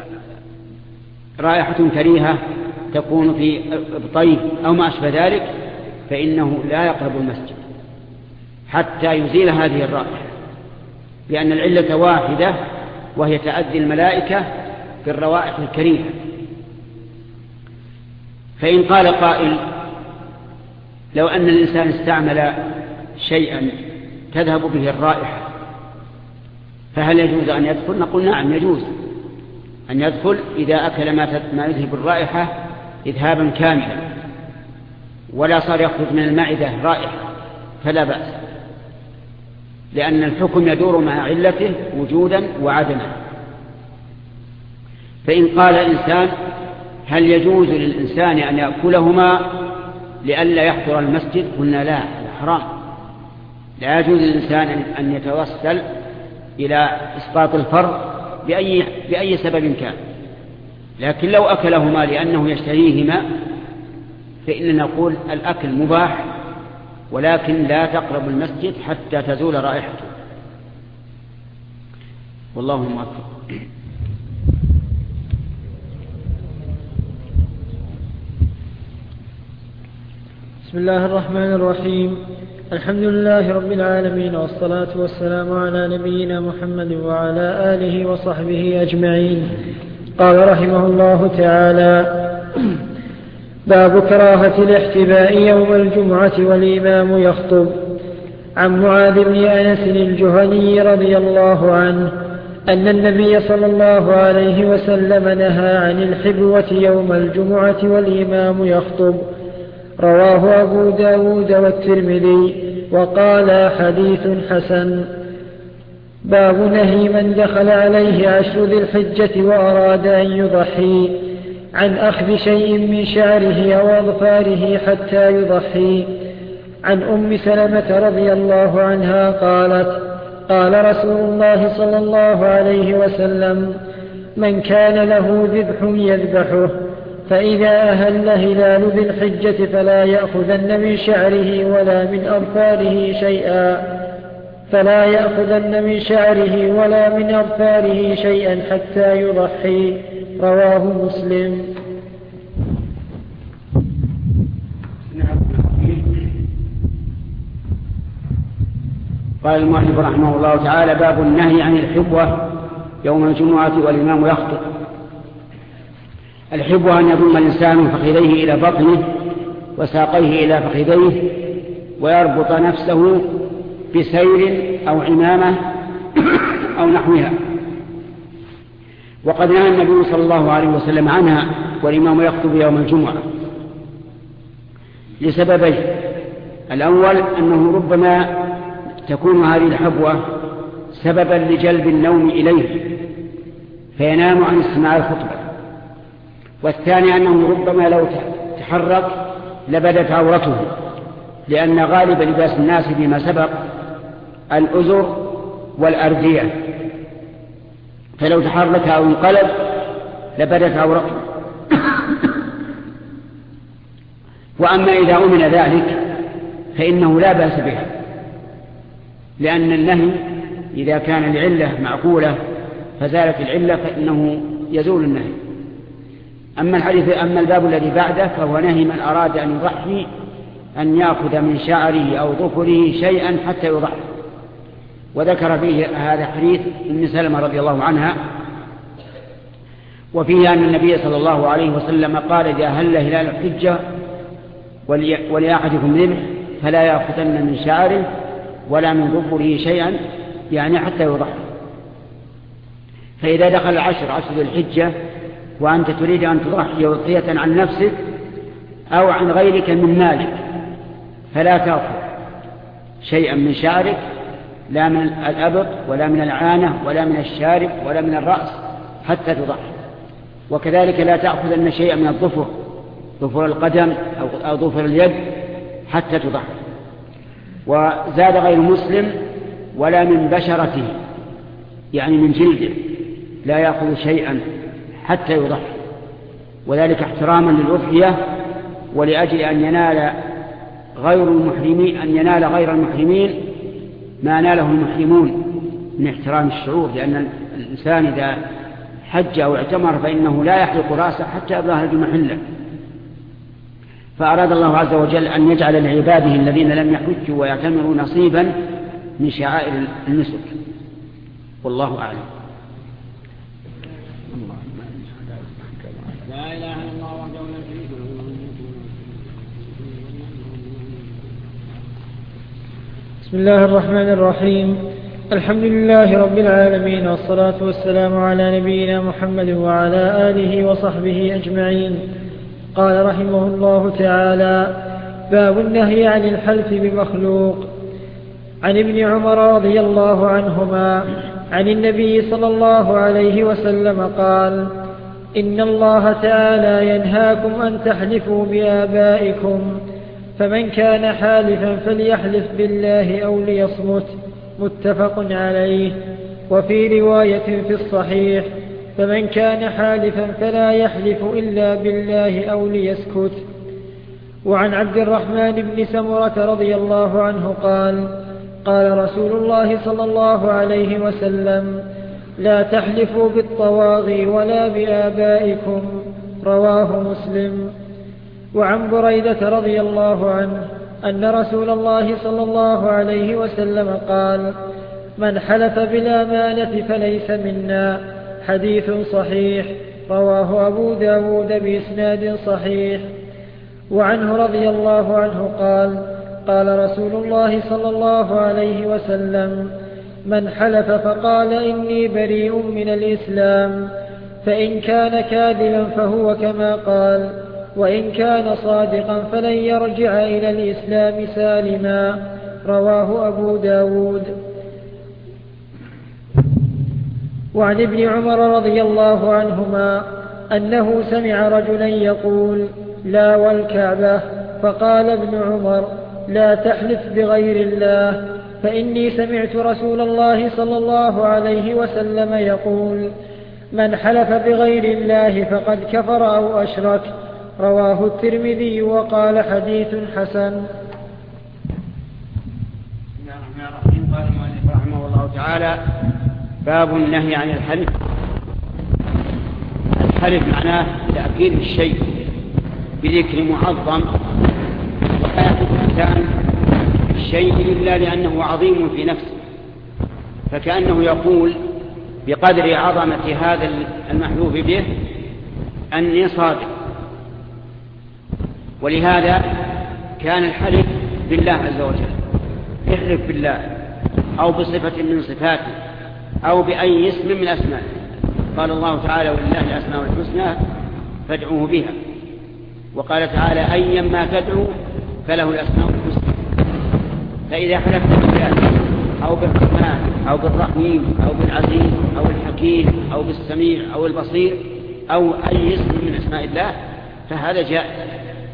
رائحة كريهة تكون في الطيب أو ما أشبه ذلك، فإنه لا يقرب المسجد حتى يزيل هذه الرائحة، لأن العلة واحدة وهي تأذي الملائكة بالروائح الكريهة. فإن قال قائل لو أن الإنسان استعمل شيئا تذهب به الرائحة فهل يجوز أن يدخل؟ نقول نعم يجوز أن يدخل إذا أكل ما يذهب الرائحة إذهابا كاملا ولا صار يخرج من المعدة رائحة فلا بأس، لأن الحكم يدور مع علته وجودا وعدما. فإن قال الإنسان هل يجوز للإنسان أن يأكلهما لئلا يحضر المسجد؟ قلنا لا، حرام، لا يجوز للإنسان أن يتوسل إلى إسقاط الفرض بأي سبب كان، لكن لو أكلهما لأنه يشتهيهما فإننا نقول الأكل مباح، ولكن لا تقرب المسجد حتى تزول رائحته، والله موفق. بسم الله الرحمن الرحيم، الحمد لله رب العالمين، والصلاة والسلام على نبينا محمد وعلى آله وصحبه أجمعين. قال رحمه الله تعالى: باب كراهة الاحتباء يوم الجمعة والإمام يخطب. عن معاذ بن أنس الجهني رضي الله عنه أن النبي صلى الله عليه وسلم نهى عن الحبوة يوم الجمعة والإمام يخطب. رواه أبو داود والترمذي وقال حديث حسن. باب نهي من دخل عليه عشر ذي الحجة وأراد أن يضحي عن أخذ شيء من شعره أو أظفاره حتى يضحي. عن أم سلمة رضي الله عنها قالت: قال رسول الله صلى الله عليه وسلم: من كان له ذبح يذبحه، فإذا أهل هلال ذي الحجة فلا يأخذن من شعره ولا من أظفاره شيئا حتى يضحي. رواه مسلم. قال المؤلف رحمه الله تعالى: باب النهي عن الحبوة يوم الجمعة والإمام يخطب. الحبوة أن يضم الإنسان فخذيه إلى بطنه وساقيه إلى فخذيه ويربط نفسه بسير أو عمامة أو نحوها. وقد نهى النبي صلى الله عليه وسلم عنها والإمام يخطب يوم الجمعة لسببين: الأول أنه ربما تكون هذه الحبوة سببا لجلب النوم إليه فينام عن استماع الخطبة، والثاني أنه ربما لو تحرك لبدت عورته، لأن غالب لباس الناس بما سبق الأزر والأردية، فلو تحرك أو انقلب لبدت عورته. وأما إذا أمن ذلك فإنه لا بأس بها، لأن النهي إذا كان العلة معقولة فزالت العلة فإنه يزول النهي. أما الباب الذي بعده فهو نهي من أراد أن يضحي أن يأخذ من شعره أو ظفره شيئا حتى يضحي، وذكر فيه هذا حديث أم سلمة رضي الله عنها، وفيه أن النبي صلى الله عليه وسلم قال: إذا هل هلال الحجة ولأحدكم ذبح فلا يأخذن من شعره ولا من ظفره شيئا، يعني حتى يضحي. فإذا دخل العشر، عشر ذي الحجة، وأنت تريد أن تضحي وضحية عن نفسك أو عن غيرك من مالك، فلا تأخذ شيئا من شعرك، لا من الأبط ولا من العانة ولا من الشارب ولا من الرأس حتى تضحي. وكذلك لا تأخذن شيئا من الظفر، ظفر القدم أو ظفر اليد حتى تضحي. وزاد غير مسلم: ولا من بشرته، يعني من جلده، لا يأخذ شيئا حتى يضحي، وذلك احتراما للأضحية ولأجل أن ينال غير المحرمين ما ناله المحرمون من احترام الشعور، لأن الإنسان إذا حج أو اعتمر فإنه لا يحلق رأسه حتى يبلغ المحلة. فأراد الله عز وجل أن يجعل لعباده الذين لم يحجوا ويعتمروا نصيبا من شعائر النسك، والله أعلم. لا إله إلا الله وحده لا شريك له. بسم الله الرحمن الرحيم. الحمد لله رب العالمين، والصلاة والسلام على نبينا محمد وعلى آله وصحبه أجمعين. قال رحمه الله تعالى: باب النهي عن الحلف بمخلوق. عن ابن عمر رضي الله عنهما عن النبي صلى الله عليه وسلم قال: إن الله تعالى ينهاكم أن تحلفوا بآبائكم، فمن كان حالفا فليحلف بالله أو ليصمت. متفق عليه. وفي رواية في الصحيح: فمن كان حالفا فلا يحلف إلا بالله أو ليسكت. وعن عبد الرحمن بن سمرة رضي الله عنه قال: قال رسول الله صلى الله عليه وسلم: لا تحلفوا بالطواغي ولا بآبائكم. رواه مسلم. وعن بريدة رضي الله عنه أن رسول الله صلى الله عليه وسلم قال: من حلف بالأمانة فليس منا. حديث صحيح. رواه أبو داود بإسناد صحيح. وعنه رضي الله عنه قال: قال رسول الله صلى الله عليه وسلم: من حلف فقال إني بريء من الإسلام، فإن كان كاذبا فهو كما قال، وإن كان صادقا فلن يرجع إلى الإسلام سالما. رواه أبو داود. وعن ابن عمر رضي الله عنهما أنه سمع رجلا يقول: لا والكعبة، فقال ابن عمر: لا تحلف بغير الله، فإني سمعت رسول الله صلى الله عليه وسلم يقول: من حلف بغير الله فقد كفر أو أشرك. رواه الترمذي وقال: حديث حسن. بسم الله الرحمن الرحيم. قال المؤلف رحمه الله تعالى: باب النهي عن الحلف. الحلف معناه تأكيد الشيء بذكر معظم، ولا يحلف الإنسان الشيء إلا لأنه عظيم في نفسه، فكأنه يقول بقدر عظمة هذا المحلوف به أني صادق. ولهذا كان الحلف بالله عز وجل، يحلف بالله أو بصفة من صفاته أو بأي اسم من أسمائه. قال الله تعالى: ولله الأسماء الحسنى فادعوه بها. وقال تعالى: أيما تدعو فله الأسماء الحسنى. فإذا حلفت بالله أو بالرحمن أو بالرحيم أو بالعزيز أو الحكيم أو بالسميع أو البصير أو أي اسم من أسماء الله فهذا جائز.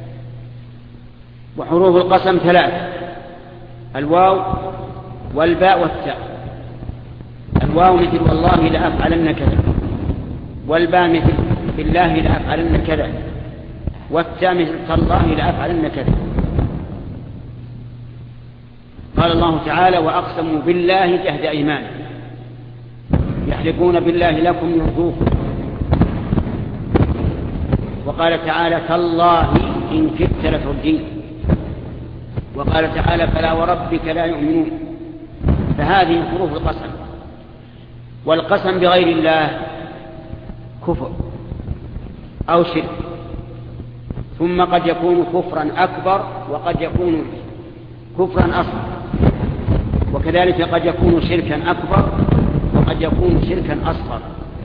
وحروف القسم ثلاث: الواو والباء والتاء. الواو الواو مثل والله لأفعلن كذا، والباء مثل بالله لأفعلن كذا، والتاء مثل تالله لأفعلن كذا. قال الله تعالى وأقسموا بالله جهد أيمانهم يحلفون بالله لكم يرضوكم. وقال تعالى تالله إن كدت لتردين. وقال تعالى فلا وربك لا يؤمنون. فهذه حروف القسم. والقسم بغير الله كفر أو شرك، ثم قد يكون كفرا أكبر وقد يكون كفرا أصغر، وكذلك قد يكون شركا أكبر وقد يكون شركا أصغر.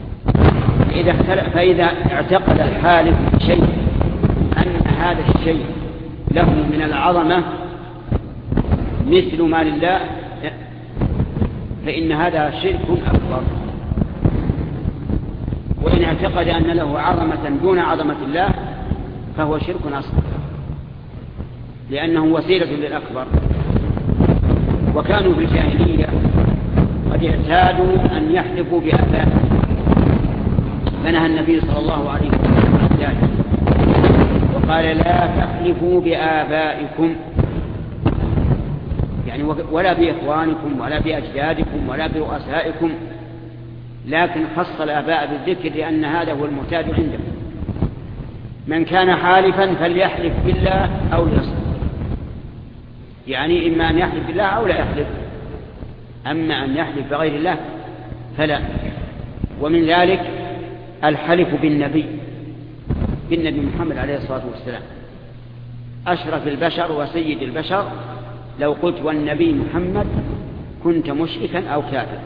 فإذا اعتقد الحالف شيء أن هذا الشيء له من العظمة مثل ما لله فإن هذا شرك أكبر. وإن اعتقد أن له عظمة دون عظمة الله فهو شرك أصغر، لأنه وسيلة للأكبر. وكانوا في الجاهلية قد اعتادوا أن يحلفوا بآبائهم، فنهى النبي صلى الله عليه وسلم عن ذلك وقال لا تحلفوا بآبائكم، يعني ولا بإخوانكم ولا بأجدادكم ولا برؤسائكم، لكن خص الآباء بالذكر لأن هذا هو المعتاد عندهم. من كان حالفا فليحلف بالله أو ليصمت، يعني إما أن يحلف بالله أو لا يحلف، أما أن يحلف بغير الله فلا. ومن ذلك الحلف بالنبي محمد عليه الصلاة والسلام أشرف البشر وسيد البشر. لو قلت والنبي محمد كنت مشركا أو كافرا.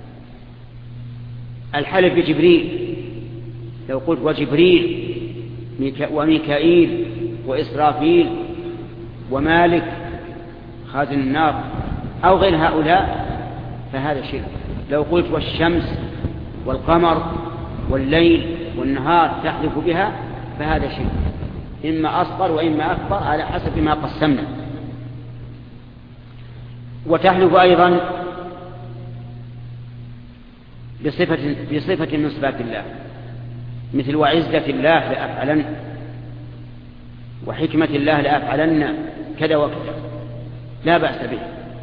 الحلف بجبريل، لو قلت وجبريل وميكائيل وإسرافيل ومالك خازن النار أو غير هؤلاء فهذا شرك. لو قلت والشمس والقمر والليل والنهار تحلف بها فهذا شرك، إما أصغر وإما أكبر على حسب ما قسمنا. وتحلف أيضا بصفة من صفات الله، مثل وعزة الله لأفعلن، وحكمة الله لأفعلن كذا وكذا، لا بأس به.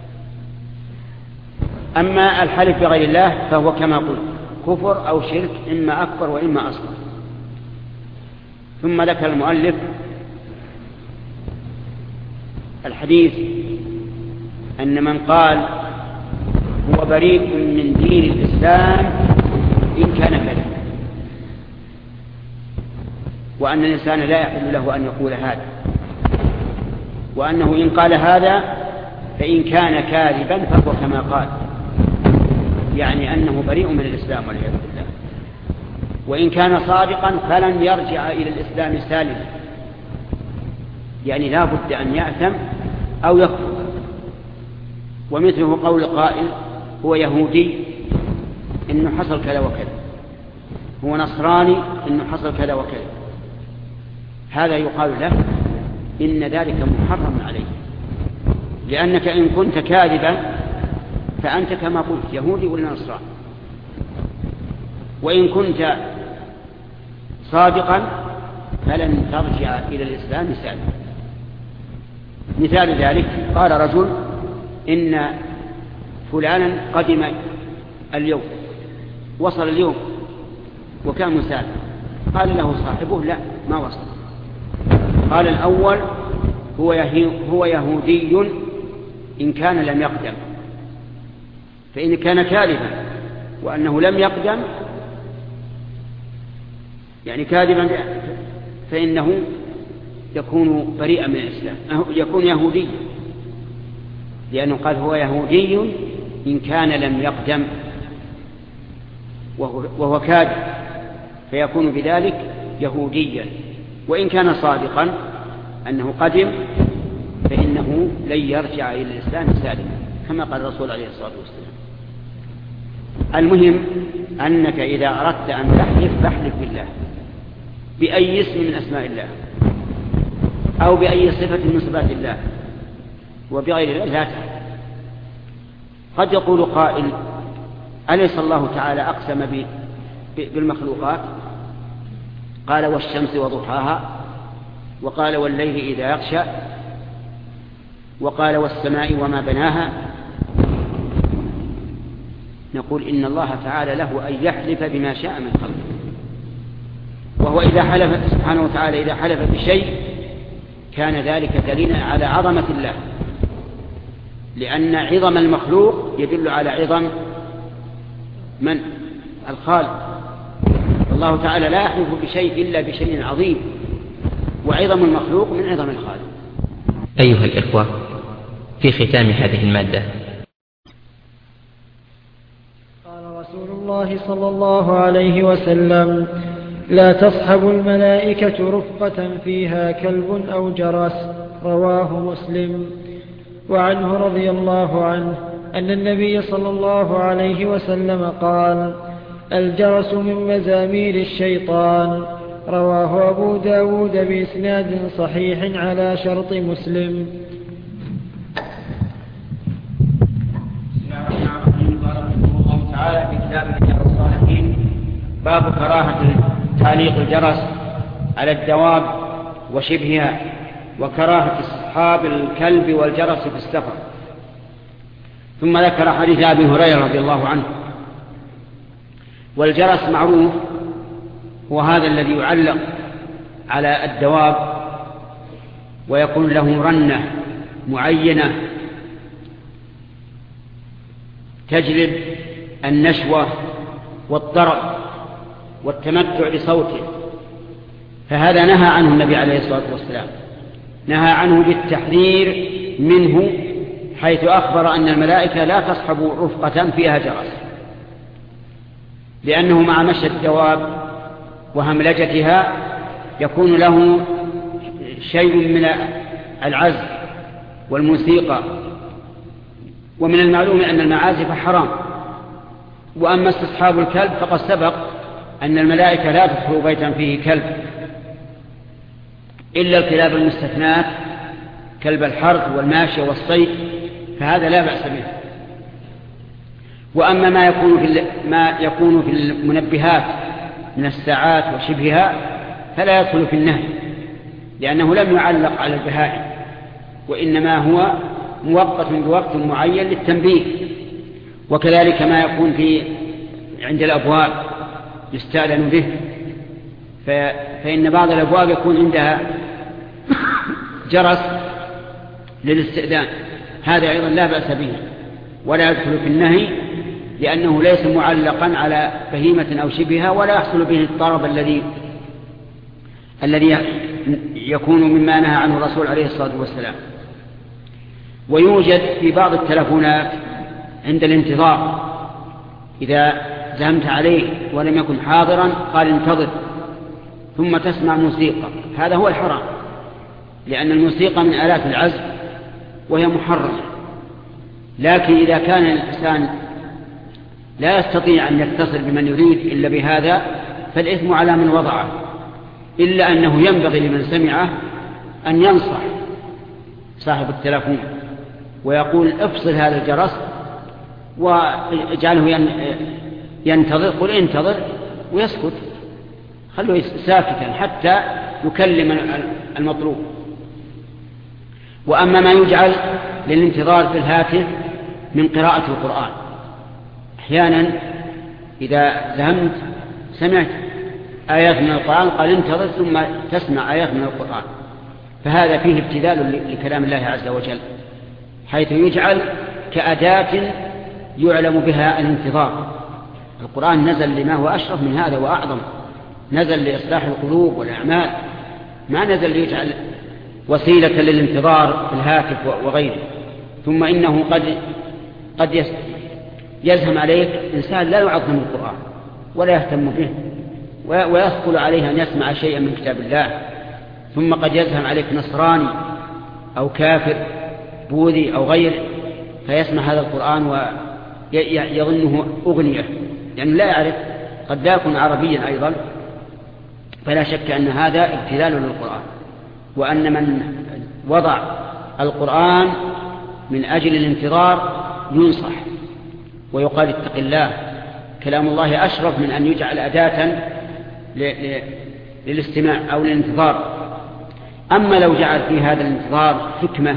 أما الحلف بغير الله فهو كما قلت كفر أو شرك، إما أكبر وإما أصغر. ثم ذكر المؤلف الحديث أن من قال هو بريء من دين الإسلام إن كان كذا، وأن الإنسان لا يحل له أن يقول هذا، وأنه إن قال هذا فإن كان كاذبا فهو كما قال، يعني أنه بريء من الإسلام والعياذ بالله. وإن كان صادقا فلن يرجع إلى الإسلام سالما، يعني لا بد أن يأثم أو يكفر. ومثله قول قائل هو يهودي إنه حصل كذا وكذا، هو نصراني إنه حصل كذا وكذا، هذا يقال له إن ذلك محرم عليه، لأنك إن كنت كاذبا فأنت كما قلت يهودي ولا نصراني، وإن كنت صادقا فلن ترجع إلى الإسلام سالما. مثال ذلك قال رجل إن فلانا قدم اليوم، وصل اليوم وكان مسافر، قال له صاحبه لا ما وصل. قال الأول هو يهودي إن كان لم يقدم، فإن كان كاذبا وأنه لم يقدم يعني كاذبا فإنه يكون بريئا من الإسلام، يكون يهودي، لأنه قال هو يهودي إن كان لم يقدم وهو كاذب، فيكون بذلك يهوديا. وإن كان صادقا أنه قدم فإنه لن يرجع إلى الإسلام سالما، كما قال الرسول عليه الصلاة والسلام. المهم أنك إذا أردت أن تحلف فاحلف بالله بأي اسم من أسماء الله أو بأي صفة من صفات الله، وبغير الله لا تحلف. قد يقول قائل أليس الله تعالى أقسم بالمخلوقات؟ قال والشمس وضحاها، وقال والليل إذا يغشى، وقال والسماء وما بناها. نقول إن الله تعالى له أن يحلف بما شاء من خلقه، وهو إذا حلف سبحانه وتعالى إذا حلف بشيء كان ذلك دليلا على عظمة الله، لأن عظم المخلوق يدل على عظم من؟ الخالق. الله تعالى لا يحلف بشيء إلا بشيء عظيم، وعظم المخلوق من عظم الخالق. أيها الإخوة، في ختام هذه المادة قال رسول الله صلى الله عليه وسلم: لا تصحب الملائكة رفقة فيها كلب أو جرس، رواه مسلم. وعنه رضي الله عنه أن النبي صلى الله عليه وسلم قال: الجرس من مزامير الشيطان، رواه أبو داود بإسناد صحيح على شرط مسلم. الله تعالى في كتاب رياض الصالحين باب كراهة تعليق الجرس على الدواب وشبهها، وكراهة اصحاب الكلب والجرس في السفر. ثم ذكر حديث أبي هريرة رضي الله عنه. والجرس معروف هو هذا الذي يعلق على الدواب ويكون له رنة معينة تجلب النشوة والطرب والتمتع بصوته، فهذا نهى عنه النبي عليه الصلاة والسلام، نهى عنه بالتحذير منه، حيث أخبر أن الملائكة لا تصحب رفقة فيها جرس، لأنه مع مشي الدواب وهملجتها يكون له شيء من العزف والموسيقى، ومن المعلوم أن المعازف حرام. وأما استصحاب الكلب فقد سبق أن الملائكة لا تدخل بيتا فيه كلب إلا الكلاب المستثنات كلب الحرث والماشية والصيد، فهذا لا بأس به. وأما ما يكون في المنبهات من الساعات وشبهها فلا يدخل في النهي، لأنه لم يعلق على البهائم، وإنما هو موقت بوقت معين للتنبيه. وكذلك ما يكون عند الأبواب يستأذن به، فإن بعض الأبواب يكون عندها جرس للاستئذان، هذا أيضا لا بأس به ولا يدخل في النهي، لأنه ليس معلقا على بهيمة أو شبهها، ولا يحصل به الطرب الذي يكون مما نهى عنه الرسول عليه الصلاة والسلام. ويوجد في بعض التلفونات عند الانتظار إذا زهمت عليه ولم يكن حاضرا قال انتظر، ثم تسمع موسيقى، هذا هو الحرام، لأن الموسيقى من آلات العزف وهي محرمة. لكن إذا كان الإنسان لا يستطيع أن يتصل بمن يريد إلا بهذا فالإثم على من وضعه، إلا أنه ينبغي لمن سمعه أن ينصح صاحب التلفون ويقول افصل هذا الجرس واجعله ينتظر، قل انتظر ويسكت، خلوه ساكتا حتى يكلم المطلوب. وأما ما يجعل للانتظار في الهاتف من قراءة القرآن، أحيانا إذا ذهمت سمعت آيات من القرآن قال انتظر، ثم تسمع آيات من القرآن، فهذا فيه ابتذال لكلام الله عز وجل، حيث يجعل كأداة يعلم بها الانتظار. القرآن نزل لما هو أشرف من هذا وأعظم، نزل لإصلاح القلوب والأعمال، ما نزل ليجعل وسيلة للانتظار في الهاتف وغيره. ثم إنه قد يزهم عليك إنسان لا يعظم القرآن ولا يهتم به، ويثقل عليه أن يسمع شيئا من كتاب الله، ثم قد يزهم عليك نصراني أو كافر بوذي أو غيره فيسمع هذا القرآن ويظنه أغنية، يعني لا يعرف، قد لا يكون عربيا أيضا. فلا شك أن هذا ابتذال للقرآن، وأن من وضع القرآن من أجل الانتظار ينصح ويقال اتق الله كلام الله أشرف من أن يجعل أداة للاستماع أو للانتظار. أما لو جعل في هذا الانتظار حكمة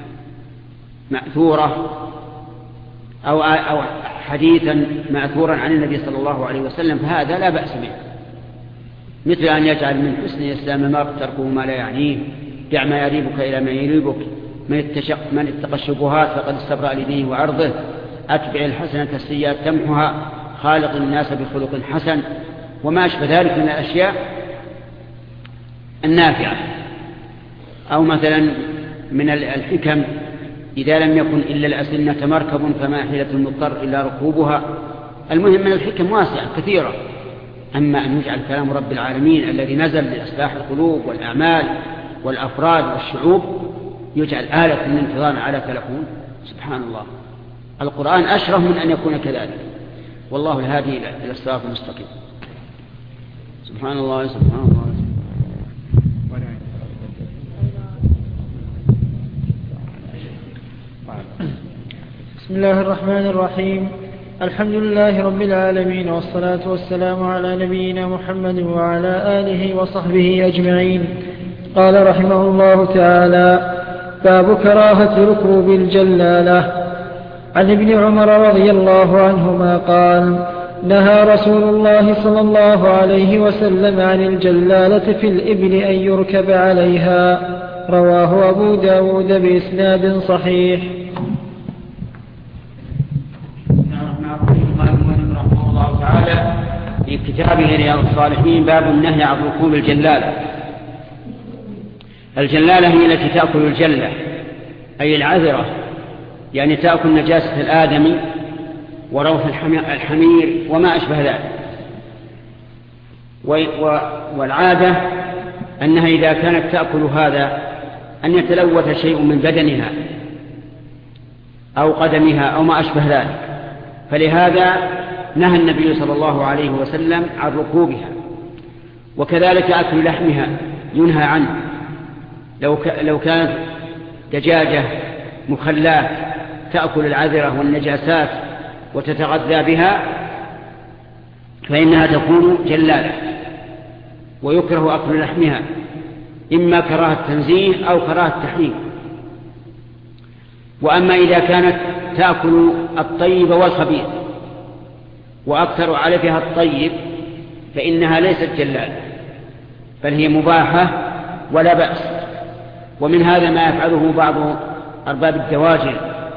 مأثورة أو حديثا مأثورا عن النبي صلى الله عليه وسلم فهذا لا بأس به، مثل أن يجعل من حسن الإسلام ما تركه ما لا يعنيه، دع ما يريبك إلى ما يريبك، من اتقى الشبهات فقد استبرأ لدينه وعرضه، أتبع الحسنة السيئة تمحها، خالق الناس بخلق حسن، وما أشبه ذلك من الأشياء النافعة. أو مثلا من الحكم إذا لم يكن إلا الأسنة مركب فما حيلة المضطر إلا ركوبها. المهم من الحكم واسعة كثيرة. أما أن يجعل كلام رب العالمين الذي نزل لإصلاح القلوب والأعمال والأفراد والشعوب يجعل آلة من انتظار على تلفون، سبحان الله. القرآن أشرف من أن يكون كذلك، والله الهادي إلى الصراط المستقيم. سبحان الله سبحان الله. بسم الله الرحمن الرحيم. الحمد لله رب العالمين، والصلاة والسلام على نبينا محمد وعلى آله وصحبه أجمعين. قال رحمه الله تعالى: باب كراهة ركوب الجلالة. عن ابن عمر رضي الله عنهما قال: نهى رسول الله صلى الله عليه وسلم عن الجلالة في الإبل أن يركب عليها. رواه أبو داود بإسناد صحيح. رحمه الله تعالى في كتابه رياض الصالحين باب النهي عن ركوب الجلالة. الجلالة هي التي تأكل الجلة، أي العذرة، يعني تأكل نجاسة الآدمي وروث الحمير وما أشبه ذلك. والعادة أنها إذا كانت تأكل هذا أن يتلوث شيء من بدنها أو قدمها أو ما أشبه ذلك، فلهذا نهى النبي صلى الله عليه وسلم عن ركوبها. وكذلك أكل لحمها ينهى عنه. لو كانت دجاجة مخلاة تأكل العذرة والنجاسات وتتغذى بها فإنها تكون جلالة، ويكره أكل لحمها إما كراهة تنزيه أو كراهة تحريم. وأما إذا كانت تأكل الطيب والخبيث وأكثر علفها الطيب فإنها ليست جلالة، بل هي مباحة ولا بأس. ومن هذا ما يفعله بعض أرباب الدواجن،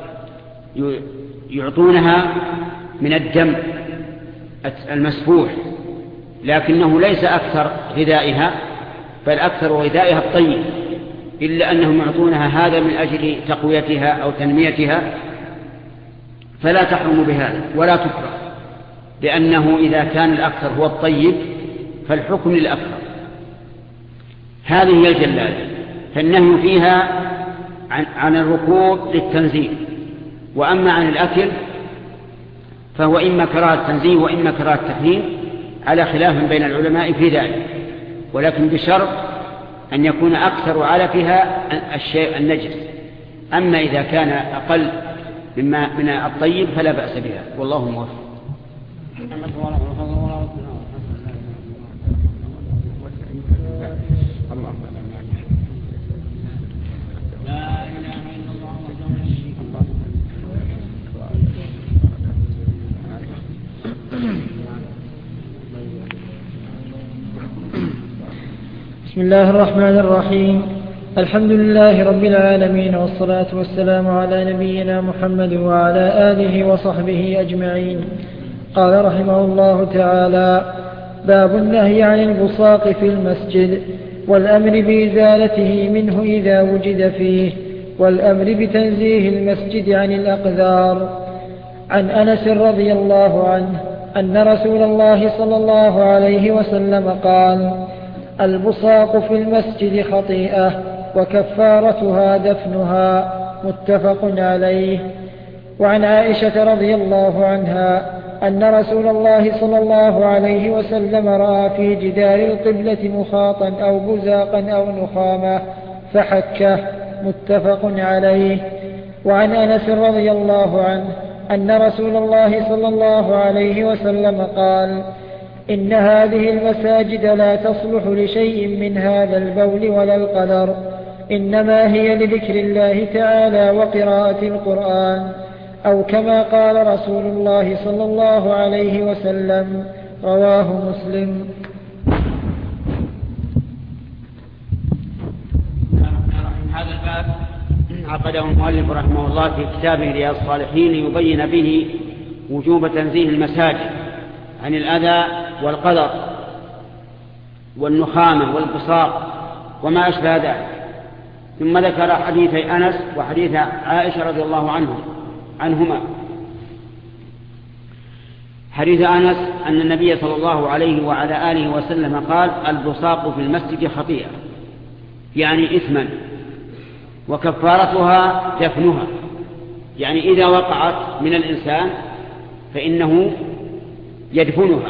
يعطونها من الدم المسفوح، لكنه ليس أكثر غذائها، بل أكثر غذائها الطيب، إلا أنهم يعطونها هذا من أجل تقويتها أو تنميتها، فلا تحرم بهذا ولا تكره، لأنه إذا كان الأكثر هو الطيب فالحكم للأكثر. هذه هي الجلالة. فالنهي فيها عن الركوب للتنزيه. وأما عن الأكل فهو إما كراهة تنزيه وإما كراهة تحريم، على خلاف بين العلماء في ذلك، ولكن بشرط أن يكون أكثر علفها الشيء النجس. أما إذا كان أقل من الطيب فلا بأس بها، والله موفق. بسم الله الرحمن الرحيم. الحمد لله رب العالمين، والصلاة والسلام على نبينا محمد وعلى آله وصحبه أجمعين. قال رحمه الله تعالى: باب النهي عن البصاق في المسجد، والأمر بإزالته منه إذا وجد فيه، والأمر بتنزيه المسجد عن الأقذار. عن أنس رضي الله عنه أن رسول الله صلى الله عليه وسلم قال: البصاق في المسجد خطيئة، وكفارتها دفنها. متفق عليه. وعن عائشة رضي الله عنها أن رسول الله صلى الله عليه وسلم رأى في جدار القبلة مخاطا أو بزاقا أو نخامة فحكه. متفق عليه. وعن أنس رضي الله عنه أن رسول الله صلى الله عليه وسلم قال: إن هذه المساجد لا تصلح لشيء من هذا البول ولا القدر، إنما هي لذكر الله تعالى وقراءة القرآن، أو كما قال رسول الله صلى الله عليه وسلم. رواه مسلم. هذا الباب عقده المؤلف رحمه الله في كتابه رياض الصالحين ليبين به وجوب تنزيه المساجد عن الأذى والقدر والنخامة والبصاق وما أشبه ذلك. ثم ذكر حديثي أنس وحديث عائشة رضي الله عنهما. حديث أنس أن النبي صلى الله عليه وعلى آله وسلم قال: البصاق في المسجد خطيئة، يعني إثما، وكفارتها دفنها، يعني إذا وقعت من الإنسان فإنه يدفنها.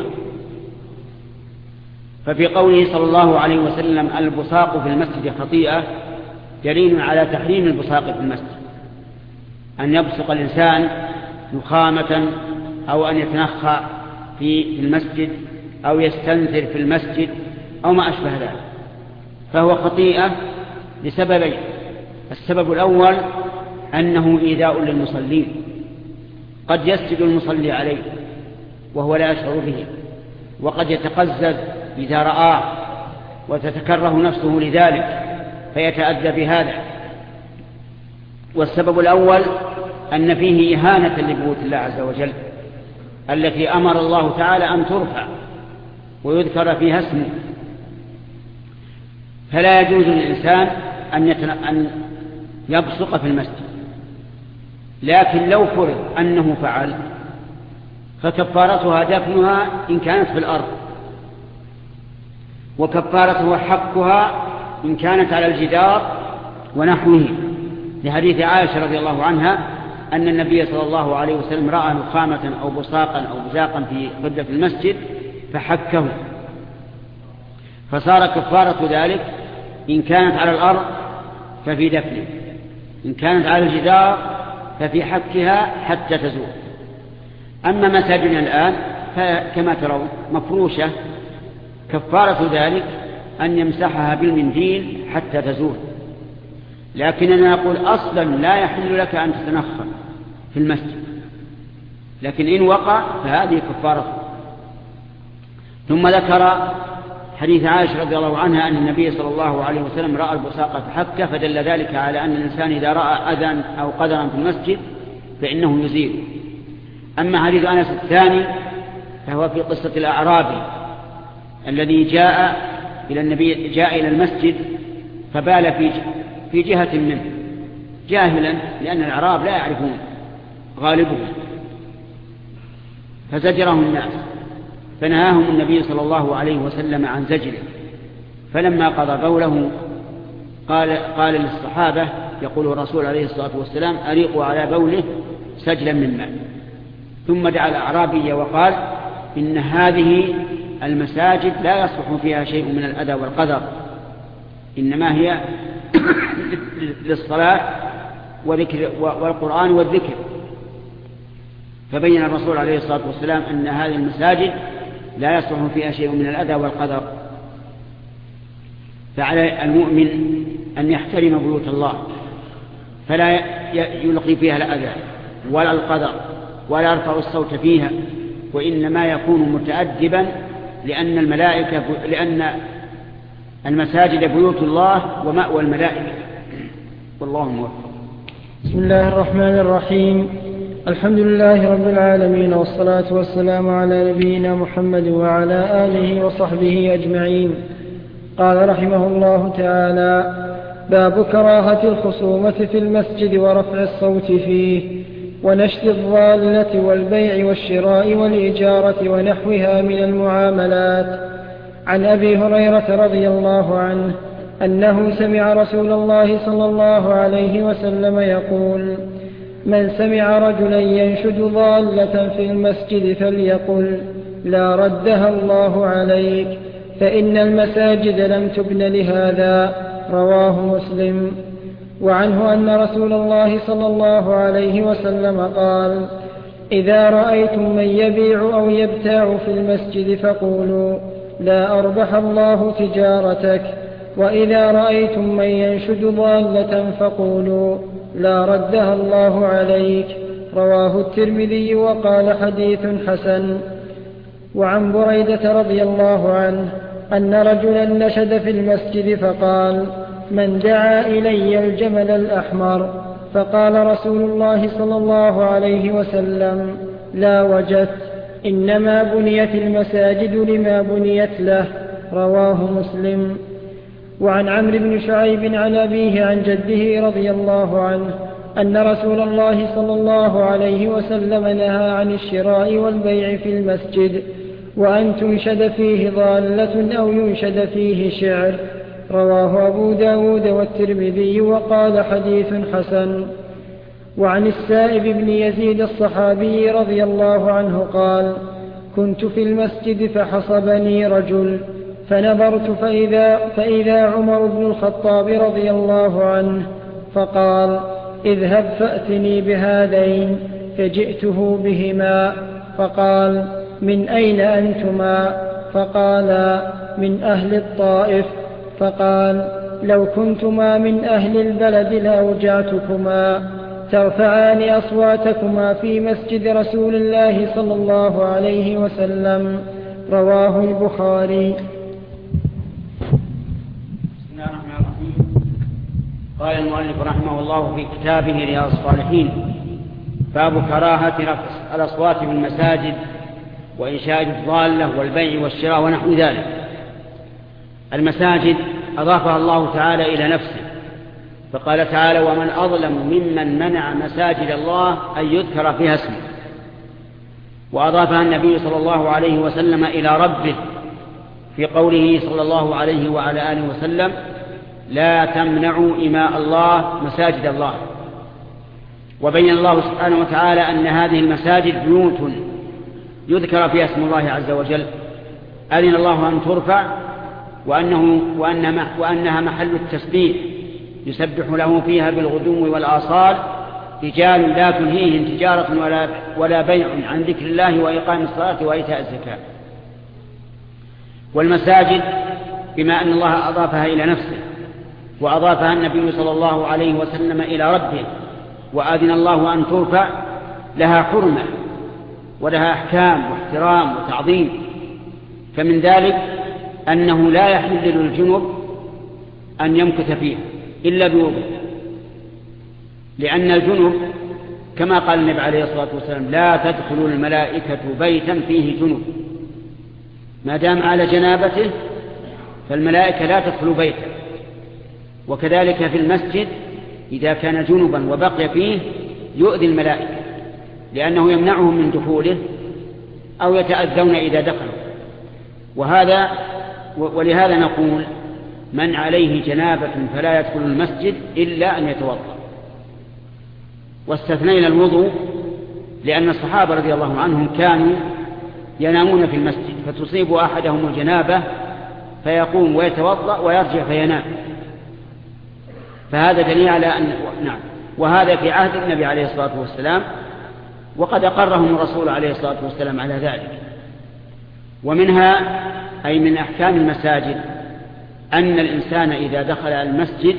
ففي قوله صلى الله عليه وسلم: البصاق في المسجد خطيئة، دليل على تحريم البصاق في المسجد، أن يبصق الإنسان نخامة أو أن يتنخى في المسجد أو يستنثر في المسجد أو ما أشبه ذلك، فهو خطيئة لسببين: السبب الأول أنه إيذاء للمصلين، قد يسجد المصلي عليه وهو لا يشعر به، وقد يتقزز إذا رآه وتتكره نفسه لذلك فيتأذى بهذا. والسبب الأول أن فيه إهانة لبيوت الله عز وجل التي أمر الله تعالى أن ترفع ويذكر فيها اسمه، فلا يجوز للإنسان أن يبصق في المسجد. لكن لو فرض أنه فعل فكفارتها دفنها إن كانت في الأرض، وكفارتها حقها إن كانت على الجدار ونحوه، لحديث عائشة رضي الله عنها أن النبي صلى الله عليه وسلم رأى نخامة أو بصاقا أو بزاقا في قبلة المسجد فحكه، فصار كفارة ذلك إن كانت على الأرض ففي دفنه، إن كانت على الجدار ففي حكها حتى تزول. أما مساجدنا الآن فكما ترون مفروشة، كفارة ذلك أن يمسحها بالمنديل حتى تزول. لكننا نقول أصلا لا يحل لك أن تتنخى في المسجد، لكن إن وقع فهذه كفارة. ثم ذكر حديث عائشة رضي الله عنها أن النبي صلى الله عليه وسلم رأى البصاق فحكه، فدل ذلك على أن الإنسان إذا رأى أذى أو قدرا في المسجد فإنه يزيله. أما حديث أنس الثاني فهو في قصة الأعرابي الذي جاء إلى المسجد فبال في جهة منه جاهلا، لأن الأعراب لا يعرفون غالبهم، فزجرهم الناس فنهاهم النبي صلى الله عليه وسلم عن زجره. فلما قضى بوله قال للصحابة يقول الرسول عليه الصلاة والسلام: أريقوا على بوله سجلا من ماء. ثم دعا الأعرابي وقال: إن هذه المساجد لا يصلح فيها شيء من الأذى والقدر، إنما هي للصلاة والقرآن والذكر. فبين الرسول عليه الصلاة والسلام أن هذه المساجد لا يصلح فيها شيء من الأذى والقدر. فعلى المؤمن أن يحترم بيوت الله، فلا يلقي فيها الأذى ولا القدر ولا يرفع الصوت فيها، وإنما يكون متأدبا، لأن المساجد بيوت الله ومأوى الملائكة. والله موفق. بسم الله الرحمن الرحيم. الحمد لله رب العالمين، والصلاة والسلام على نبينا محمد وعلى آله وصحبه أجمعين. قال رحمه الله تعالى: باب كراهة الخصومة في المسجد ورفع الصوت فيه ونشد الضالة والبيع والشراء والإجارة ونحوها من المعاملات. عن أبي هريرة رضي الله عنه أنه سمع رسول الله صلى الله عليه وسلم يقول: من سمع رجلا ينشد ضالة في المسجد فليقل: لا ردها الله عليك، فإن المساجد لم تبن لهذا. رواه مسلم. وعنه أن رسول الله صلى الله عليه وسلم قال: إذا رأيتم من يبيع أو يبتاع في المسجد فقولوا لا أربح الله تجارتك، وإذا رأيتم من ينشد ضالة فقولوا لا ردها الله عليك. رواه الترمذي وقال حديث حسن. وعن بريدة رضي الله عنه أن رجلا نشد في المسجد فقال من دعا إلي الجمل الأحمر؟ فقال رسول الله صلى الله عليه وسلم لا وجدت، إنما بنيت المساجد لما بنيت له. رواه مسلم. وعن عمرو بن شعيب عن أبيه عن جده رضي الله عنه أن رسول الله صلى الله عليه وسلم نهى عن الشراء والبيع في المسجد، وأن تنشد فيه ضالة أو ينشد فيه شعر. رواه أبو داود والترمذي وقال حديث حسن. وعن السائب بن يزيد الصحابي رضي الله عنه قال كنت في المسجد فحصبني رجل فنظرت فإذا عمر بن الخطاب رضي الله عنه فقال اذهب فأتني بهذين، فجئته بهما فقال من أين أنتما؟ فقالا من أهل الطائف. فقال لو كنتما من أهل البلد لأوجعتكما ترفعان أصواتكما في مسجد رسول الله صلى الله عليه وسلم. رواه البخاري. بسم الله الرحمن الرحيم. قال المؤلف رحمه الله في كتابه رياض الصالحين باب كراهة رفع الأصوات في المساجد وإنشاء الضالة والبيع والشراء ونحو ذلك. المساجد أضافها الله تعالى إلى نفسه، فقال تعالى ومن أظلم ممن منع مساجد الله أن يذكر فيها اسمه، وأضافها النبي صلى الله عليه وسلم إلى ربه في قوله صلى الله عليه وعلى آله وسلم لا تمنعوا إماء الله مساجد الله. وبين الله سبحانه وتعالى أن هذه المساجد بيوت يذكر فيها اسم الله عز وجل، أذن الله أن ترفع وأنها محل التسبيح يسبح له فيها بالغدو والآصال رجال لا تلهيهم تجارة ولا بيع عن ذكر الله وإقام الصلاة وإيتاء الزكاة. والمساجد بما أن الله أضافها إلى نفسه وأضافها النبي صلى الله عليه وسلم إلى ربه وأذن الله أن ترفع لها حرمة ولها أحكام واحترام وتعظيم. فمن ذلك أنه لا يحل للجنب أن يمكث فيه إلا بوضوء، لأن الجنب كما قال النبي عليه الصلاة والسلام لا تدخل الملائكة بيتا فيه جنب، ما دام على جنابته فالملائكة لا تدخل بيتا. وكذلك في المسجد إذا كان جنبا وبقي فيه يؤذي الملائكة لأنه يمنعهم من دخوله أو يتأذون إذا دخلوا. ولهذا نقول من عليه جنابة فلا يدخل المسجد إلا أن يتوضأ. واستثنينا الوضوء لأن الصحابة رضي الله عنهم كانوا ينامون في المسجد فتصيب أحدهم الجنابة فيقوم ويتوضأ ويرجع فينام، فهذا دليل على أن نعم. وهذا في عهد النبي عليه الصلاة والسلام وقد أقرهم الرسول عليه الصلاة والسلام على ذلك. ومنها أي من أحكام المساجد أن الإنسان إذا دخل المسجد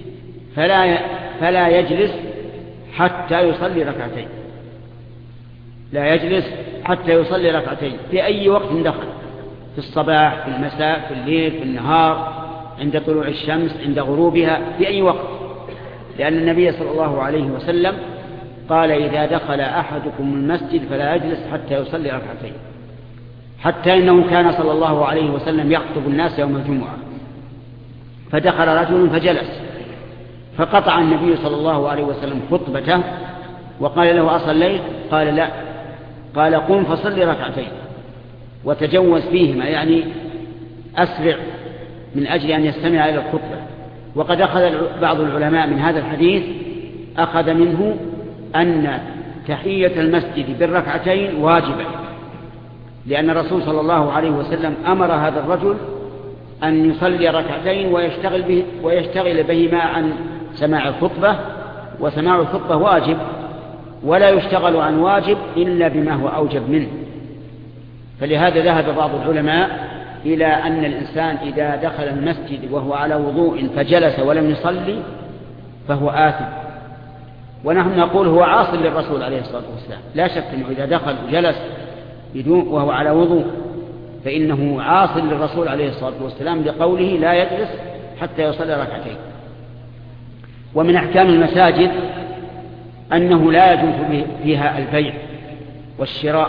فلا يجلس حتى يصلي ركعتين، لا يجلس حتى يصلي ركعتين في أي وقت دخل، في الصباح في المساء في الليل في النهار عند طلوع الشمس عند غروبها في أي وقت، لأن النبي صلى الله عليه وسلم قال إذا دخل أحدكم المسجد فلا يجلس حتى يصلي ركعتين. حتى إنه كان صلى الله عليه وسلم يخطب الناس يوم الجمعة فدخل رجل فجلس فقطع النبي صلى الله عليه وسلم خطبته وقال له أصليت؟ قال لا. قال قم فصلي ركعتين وتجوز فيهما، يعني أسرع من أجل أن يستمع إلى الخطبة. وقد أخذ بعض العلماء من هذا الحديث أخذ منه أن تحية المسجد بالركعتين واجبة، لأن الرسول صلى الله عليه وسلم أمر هذا الرجل أن يصلي ركعتين ويشتغل بهما عن سماع الخطبة، وسماع الخطبة واجب ولا يشتغل عن واجب إلا بما هو أوجب منه. فلهذا ذهب بعض العلماء إلى أن الإنسان إذا دخل المسجد وهو على وضوء فجلس ولم يصلي فهو آثم، ونحن نقول هو عاص للرسول عليه الصلاة والسلام. لا شك أنه إذا دخل وجلس وهو على وضوء فإنه عاص للرسول عليه الصلاة والسلام لقوله لا يجلس حتى يصلي ركعتين. ومن أحكام المساجد أنه لا يجوز فيها البيع والشراء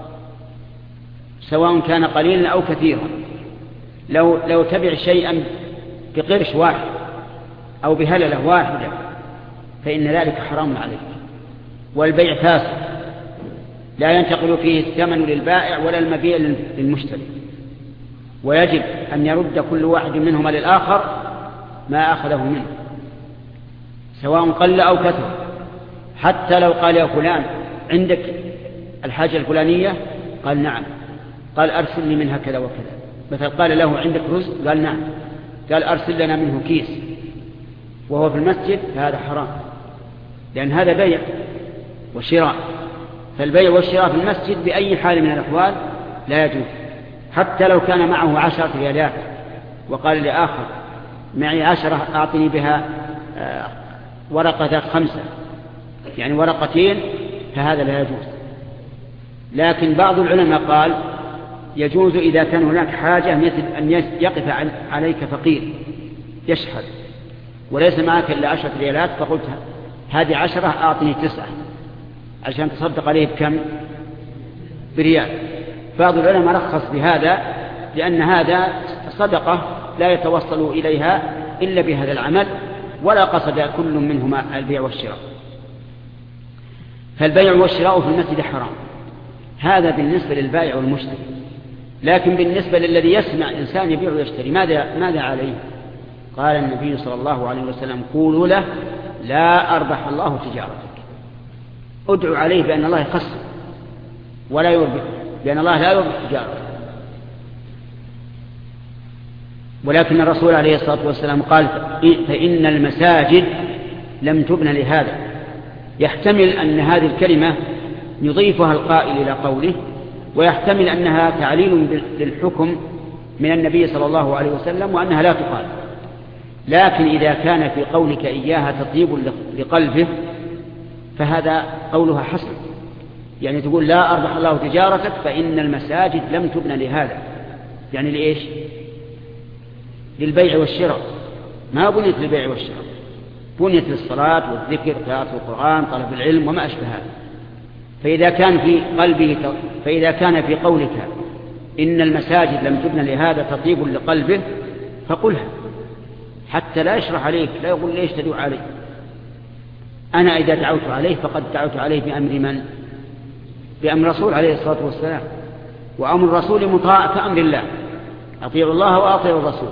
سواء كان قليلا أو كثيرا. لو تبع شيئا بقرش واحد أو بهللة واحدة فإن ذلك حرام عليك، والبيع فاسد لا ينتقل فيه الثمن للبائع ولا المبيع للمشتري، ويجب أن يرد كل واحد منهما للآخر ما أخذه منه سواء قل أو كثر. حتى لو قال يا فلان عندك الحاجة الفلانية؟ قال نعم. قال أرسل لي منها كذا وكذا. مثل قال له عندك رزق؟ قال نعم. قال أرسل لنا منه كيس، وهو في المسجد، فهذا حرام، لأن هذا بيع وشراء. فالبيع والشراء في المسجد بأي حال من الأحوال لا يجوز، حتى لو كان معه 10 ريالات وقال لآخر معي 10 أعطني بها ورقة ذات 5، يعني ورقتين، فهذا لا يجوز. لكن بعض العلماء قال يجوز إذا كان هناك حاجة، مثل أن يقف عليك فقير يشحذ وليس معك إلا 10 ريالات، فقلت هذه 10 أعطني 9 عشان تصدق عليه بكم؟ بريال. بعض العلماء رخص بهذا لأن هذا صدقة لا يتوصل إليها إلا بهذا العمل، ولا قصد كل منهما البيع والشراء. فالبيع والشراء في المسجد حرام. هذا بالنسبة للبائع والمشتري. لكن بالنسبة للذي يسمع إنسان يبيع ويشتري ماذا عليه؟ قال النبي صلى الله عليه وسلم قولوا له لا أربح الله تجارتك. ادعوا عليه بأن الله يخسر ولا يربح، لأن الله لا يربح تجارته. ولكن الرسول عليه الصلاة والسلام قال فإن المساجد لم تبنى لهذا. يحتمل أن هذه الكلمة يضيفها القائل إلى قوله، ويحتمل أنها تعليل للحكم من النبي صلى الله عليه وسلم وأنها لا تقال. لكن إذا كان في قولك إياها تطيب لقلبه فهذا قولها حسن، يعني تقول لا أربح الله تجارتك فإن المساجد لم تبنى لهذا، يعني لإيش؟ للبيع والشراء، ما بنيت للبيع والشراء، بنيت للصلاة والذكر قراءة القرآن طلب العلم وما أشبه هذا. فإذا كان في قولك إن المساجد لم تبنى لهذا تطيب لقلبه فقلها حتى لا يشرح عليك، لا يقول ليش تدعو عليه. أنا إذا دعوت عليه فقد دعوت عليه بأمر من؟ بأمر رسول عليه الصلاة والسلام، وأمر الرسول مطاع كأمر الله، أطيعوا الله وأطيعوا الرسول.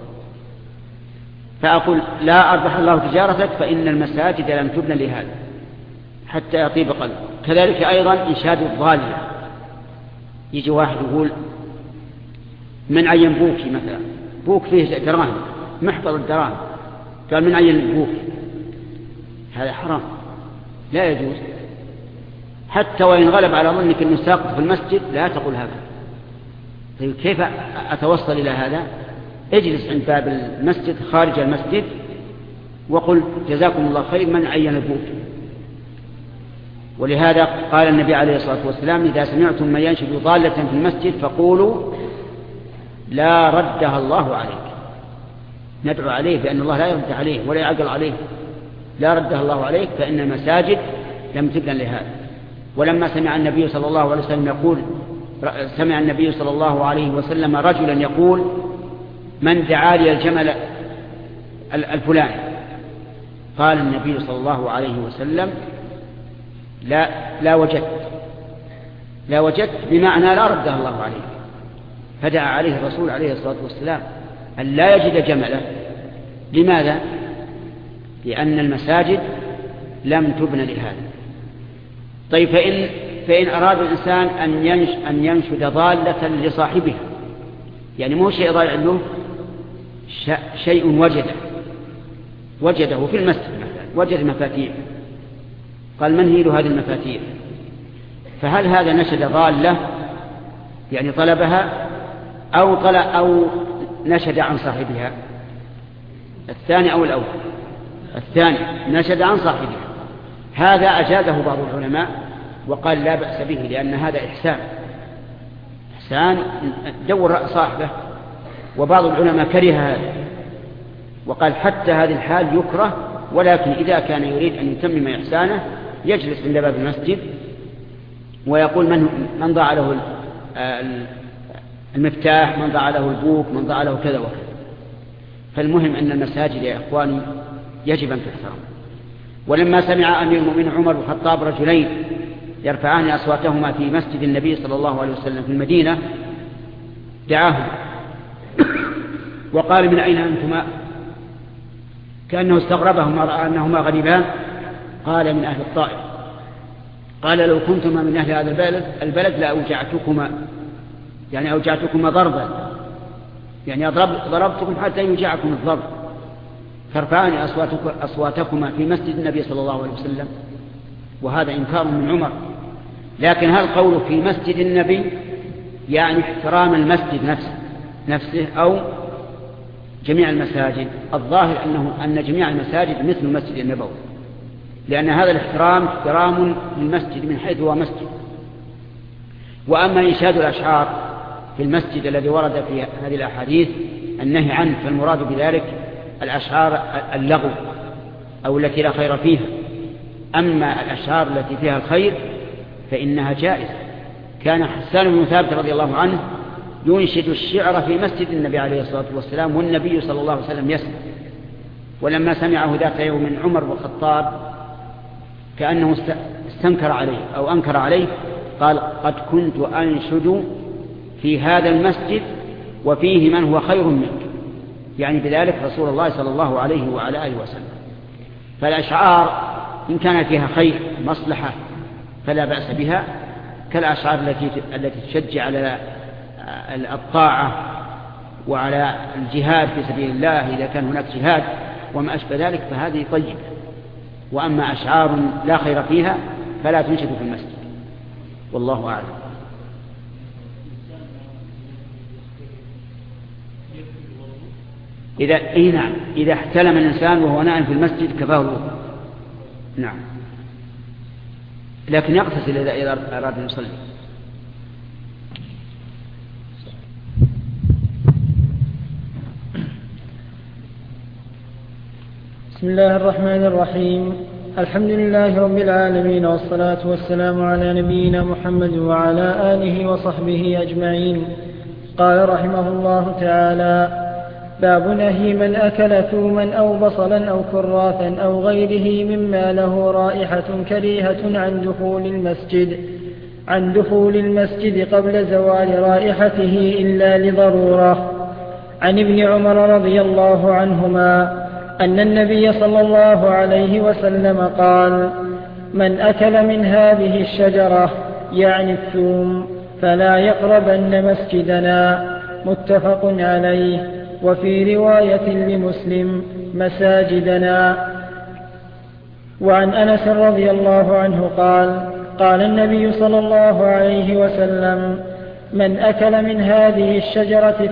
فأقول لا أربح الله تجارتك فإن المساجد لم تبنى لهذا حتى يطيب قلبه. كذلك أيضا إنشاد الضالية، يجي واحد يقول من عين بوكي مثلا، بوك فيه دراهم محضر الدراهم، قال من عين بوك، هذا حرام لا يجوز. حتى وإن غلب على ظنك أنه ساقط في المسجد لا تقول هذا. طيب كيف أتوصل إلى هذا؟ اجلس عند باب المسجد خارج المسجد وقل جزاكم الله خير من عين البوك. ولهذا قال النبي عليه الصلاة والسلام إذا سمعتم من ينشد ضالة في المسجد فقولوا لا ردها الله عليك. ندعو عليه بأن الله لا يرد عليه ولا يعقل عليه، لا ردها الله عليك، فإن المساجد لم تبنى لهذا. ولما سمع النبي صلى الله عليه وسلم رجلا يقول من دعا لي الجمل الفلاني، قال النبي صلى الله عليه وسلم لا وجدت بمعنى لا ردها الله عليه. فدعا عليه الرسول عليه الصلاة والسلام أن لا يجد جمله. لماذا؟ لأن المساجد لم تبنى لهذا. طيب فإن أراد الإنسان أن ينشد ضالة لصاحبه، يعني مو شيء ضائع له، شيء وجده في المسجد مثلا، وجد مفاتيح قال من هي له هذه المفاتيح؟ فهل هذا نشد ضالة يعني طلبها أو نشد عن صاحبها؟ الثاني أو الأول؟ الثاني، نشد عن صاحبها. هذا أجازه بعض العلماء وقال لا بأس به، لأن هذا إحسان دور صاحبه. وبعض العلماء كره هذا وقال حتى هذه الحال يكره، ولكن إذا كان يريد أن يتمم إحسانه يجلس عند باب المسجد ويقول من ضاع له المفتاح، من ضاع له البوك، من ضاع له كذا وكذا. فالمهم أن المساجد يا إخواني يجب أن تحترم. ولما سمع أمير المؤمنين عمر بن الخطاب رجلين يرفعان أصواتهما في مسجد النبي صلى الله عليه وسلم في المدينة دعاهم وقال من أين أنتما؟ كأنه استغربهم ورأى أنهما غريبان. قال من أهل الطائف. قال لو كنتما من أهل هذا البلد لأوجعتكما، يعني أوجعتكما ضربا، يعني ضربتكم حتى يوجعكم الضرب. ترفعان أصواتكما في مسجد النبي صلى الله عليه وسلم، وهذا إنكار من عمر. لكن هل قوله في مسجد النبي يعني احترام المسجد نفسه أو جميع المساجد؟ الظاهر أن جميع المساجد مثل المسجد النبوي، لأن هذا الاحترام احترام للمسجد من حيث هو مسجد. وأما إنشاد الأشعار في المسجد الذي ورد في هذه الأحاديث النهي عنه، فالمراد بذلك الأشعار اللغو أو التي لا خير فيها. أما الأشعار التي فيها الخير فإنها جائزة. كان حسان بن ثابت رضي الله عنه ينشد الشعر في مسجد النبي عليه الصلاة والسلام والنبي صلى الله عليه وسلم يسمع. ولما سمعه ذات يوم من عمر بن الخطاب كأنه استنكر عليه أو أنكر عليه، قال قد كنت أنشد في هذا المسجد وفيه من هو خير منك، يعني بذلك رسول الله صلى الله عليه وعلى آله وسلم. فالأشعار إن كان فيها خير مصلحة فلا بأس بها، كالأشعار التي تشجع على الطاعة وعلى الجهاد في سبيل الله إذا كان هناك جهاد وما أشبه ذلك فهذه طيبة. وأما أشعار لا خير فيها فلا تنشد في المسجد، والله أعلم. نعم، إذا احتلم الإنسان وهو نائم في المسجد كفاه الوضوء. نعم، لكن يغتسل إذا أراد أن يصلي. بسم الله الرحمن الرحيم. الحمد لله رب العالمين، والصلاة والسلام على نبينا محمد وعلى آله وصحبه أجمعين. قال رحمه الله تعالى: باب نهي من أكل ثوما أو بصلا أو كراثا أو غيره مما له رائحة كريهة عن دخول المسجد قبل زوال رائحته إلا لضرورة. عن ابن عمر رضي الله عنهما أن النبي صلى الله عليه وسلم قال: من أكل من هذه الشجرة يعني الثوم فلا يقربن مسجدنا. متفق عليه. وفي رواية لمسلم: مساجدنا. وعن أنس رضي الله عنه قال: قال النبي صلى الله عليه وسلم: من أكل من هذه الشجرة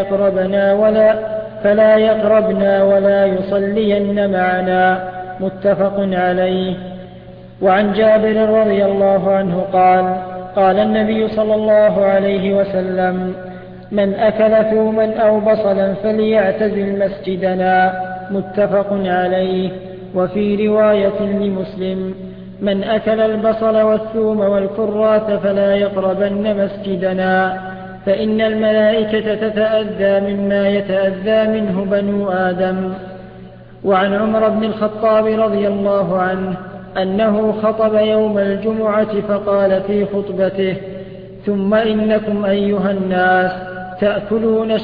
فلا يقربنا ولا يصلين معنا. متفق عليه. وعن جابر رضي الله عنه قال: قال النبي صلى الله عليه وسلم: من أكل ثوما أو بصلا فليعتزل مسجدنا. متفق عليه. وفي رواية لمسلم: من أكل البصل والثوم والكراث فلا يقربن مسجدنا، فإن الملائكة تتأذى مما يتأذى منه بنو آدم. وعن عمر بن الخطاب رضي الله عنه أنه خطب يوم الجمعة فقال في خطبته: ثم إنكم أيها الناس تأكلون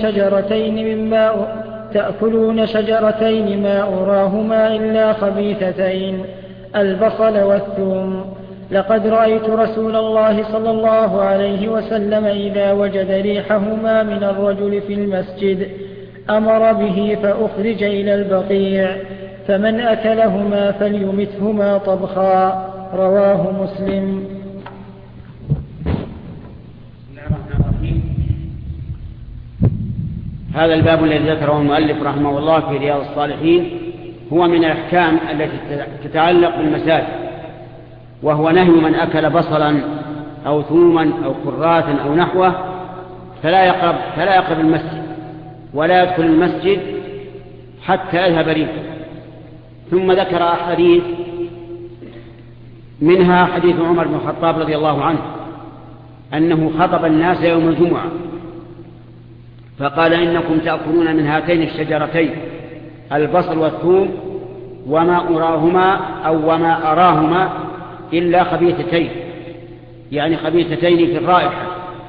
شجرتين ما أراهما إلا خبيثتين، البصل والثوم. لقد رأيت رسول الله صلى الله عليه وسلم إذا وجد ريحهما من الرجل في المسجد أمر به فأخرج إلى البقيع، فمن أكلهما فليمتهما طبخا. رواه مسلم. هذا الباب الذي ذكره المؤلف رحمه الله في رياض الصالحين هو من الأحكام التي تتعلق بالمساجد، وهو نهي من أكل بصلا أو ثوما أو كراثا أو نحوه فلا يقرب المسجد ولا يدخل المسجد حتى يذهب ريحه. ثم ذكر أحاديث، منها حديث عمر بن الخطاب رضي الله عنه أنه خطب الناس يوم الجمعة فقال: إنكم تأكلون من هاتين الشجرتين البصل والثوم وما أراهما إلا خبيثتين، يعني خبيثتين في الرائحة.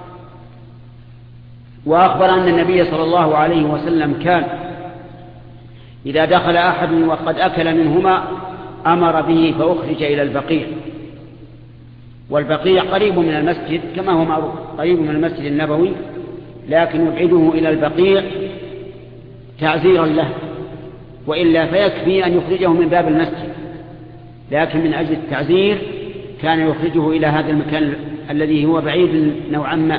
وأخبر أن النبي صلى الله عليه وسلم كان إذا دخل أحد وقد أكل منهما أمر به فأخرج إلى البقيع، والبقيع قريب من المسجد كما هو معروف، قريب من المسجد النبوي، لكن يبعده إلى البقيع تعزيرا له، وإلا فيكفي أن يخرجه من باب المسجد، لكن من أجل التعزير كان يخرجه إلى هذا المكان الذي هو بعيد نوعا ما.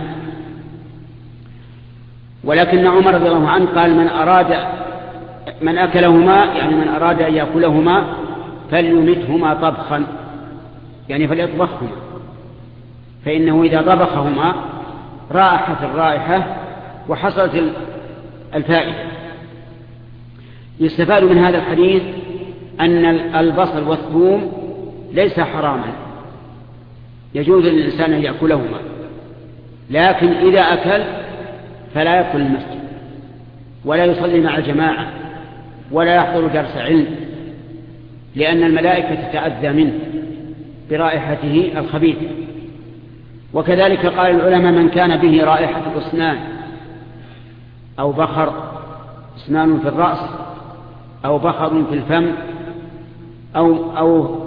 ولكن عمر رضي الله عنه قال: من أكلهما، يعني من أراد أن يأكلهما فليمتهما طبخا، يعني فليطبخهما، فإنه إذا طبخهما راحت الرائحة وحصلت الفائدة. يستفاد من هذا الحديث أن البصل والثوم ليس حراما، يجوز للإنسان أن يأكلهما، لكن إذا أكل فلا يدخل المسجد ولا يصلي مع الجماعة ولا يحضر درس علم، لأن الملائكة تتأذى منه برائحته الخبيثة. وكذلك قال العلماء: من كان به رائحة أسنان أو بخر، أسنان في الرأس أو بخر في الفم أو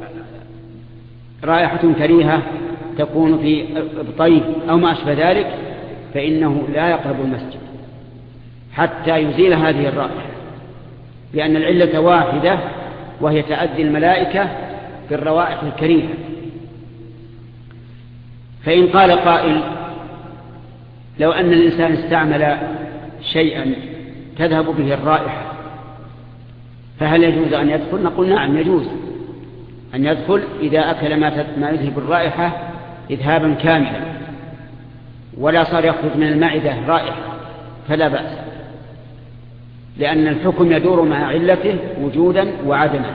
رائحة كريهة تكون في إبطيه أو ما أشبه ذلك، فإنه لا يقرب المسجد حتى يزيل هذه الرائحة، لأن العلة واحدة وهي تأذي الملائكة بالروائح الكريهة. فإن قال قائل: لو أن الإنسان استعمل شيئا تذهب به الرائحة فهل يجوز أن يدخل؟ نقول: نعم، يجوز أن يدخل إذا أكل ما يذهب الرائحة إذهابا كاملا ولا صار يخرج من المعدة رائحة، فلا بأس، لأن الحكم يدور مع علته وجودا وعدما.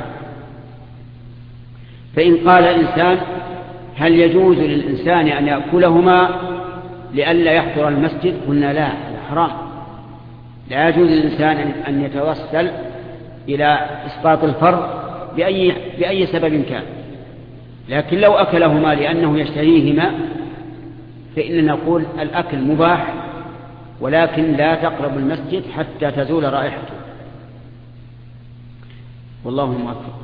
فإن قال الإنسان: هل يجوز للإنسان أن يأكلهما لئلا يحضر المسجد؟ قلنا: لا، حرام، لا يجوز للإنسان أن يتوسل إلى إسقاط الفرض بأي سبب كان. لكن لو أكلهما لأنه يشتهيهما فإننا نقول: الأكل مباح، ولكن لا تقرب المسجد حتى تزول رائحته. والله موفق.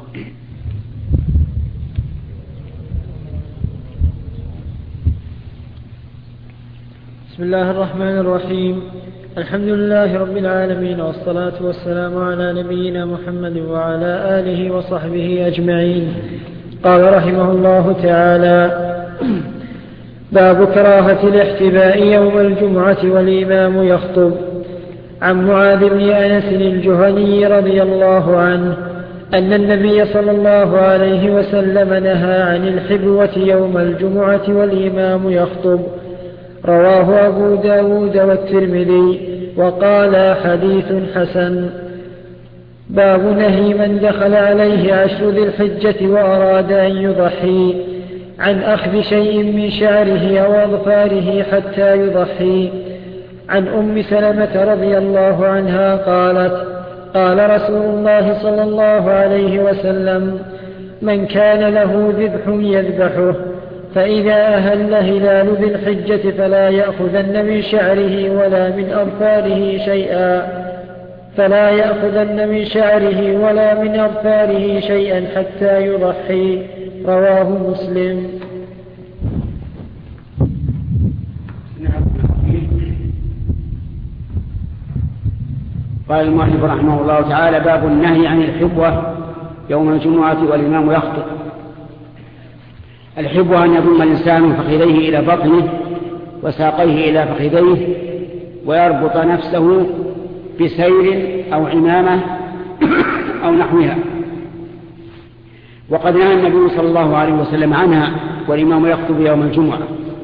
بسم الله الرحمن الرحيم. الحمد لله رب العالمين، والصلاة والسلام على نبينا محمد وعلى آله وصحبه أجمعين. قال رحمه الله تعالى: باب كراهة الاحتباء يوم الجمعة والإمام يخطب. عن معاذ بن أنس الجهني رضي الله عنه أن النبي صلى الله عليه وسلم نهى عن الحبوة يوم الجمعة والإمام يخطب. رواه أبو داود والترمذي وقال: حديث حسن. باب نهي من دخل عليه عشر ذي الحجة وأراد أن يضحي عن أخذ شيء من شعره أو أظفاره حتى يضحي. عن أم سلمة رضي الله عنها قالت: قال رسول الله صلى الله عليه وسلم: من كان له ذبح يذبحه، فإذا أهل هلال ذي الحجة فلا يأخذن من شعره ولا من أظفاره شيئا حتى يضحي. رواه مسلم. قال المؤلف رحمه الله تعالى: باب النهي عن الحبوة يوم الجمعة والإمام يخطب. الحبوة أن يضم الإنسان فخذيه إلى بطنه وساقيه إلى فخذيه ويربط نفسه بسير أو عمامة أو نحوها. وقد نهى النبي صلى الله عليه وسلم عنها والإمام يخطب يوم الجمعة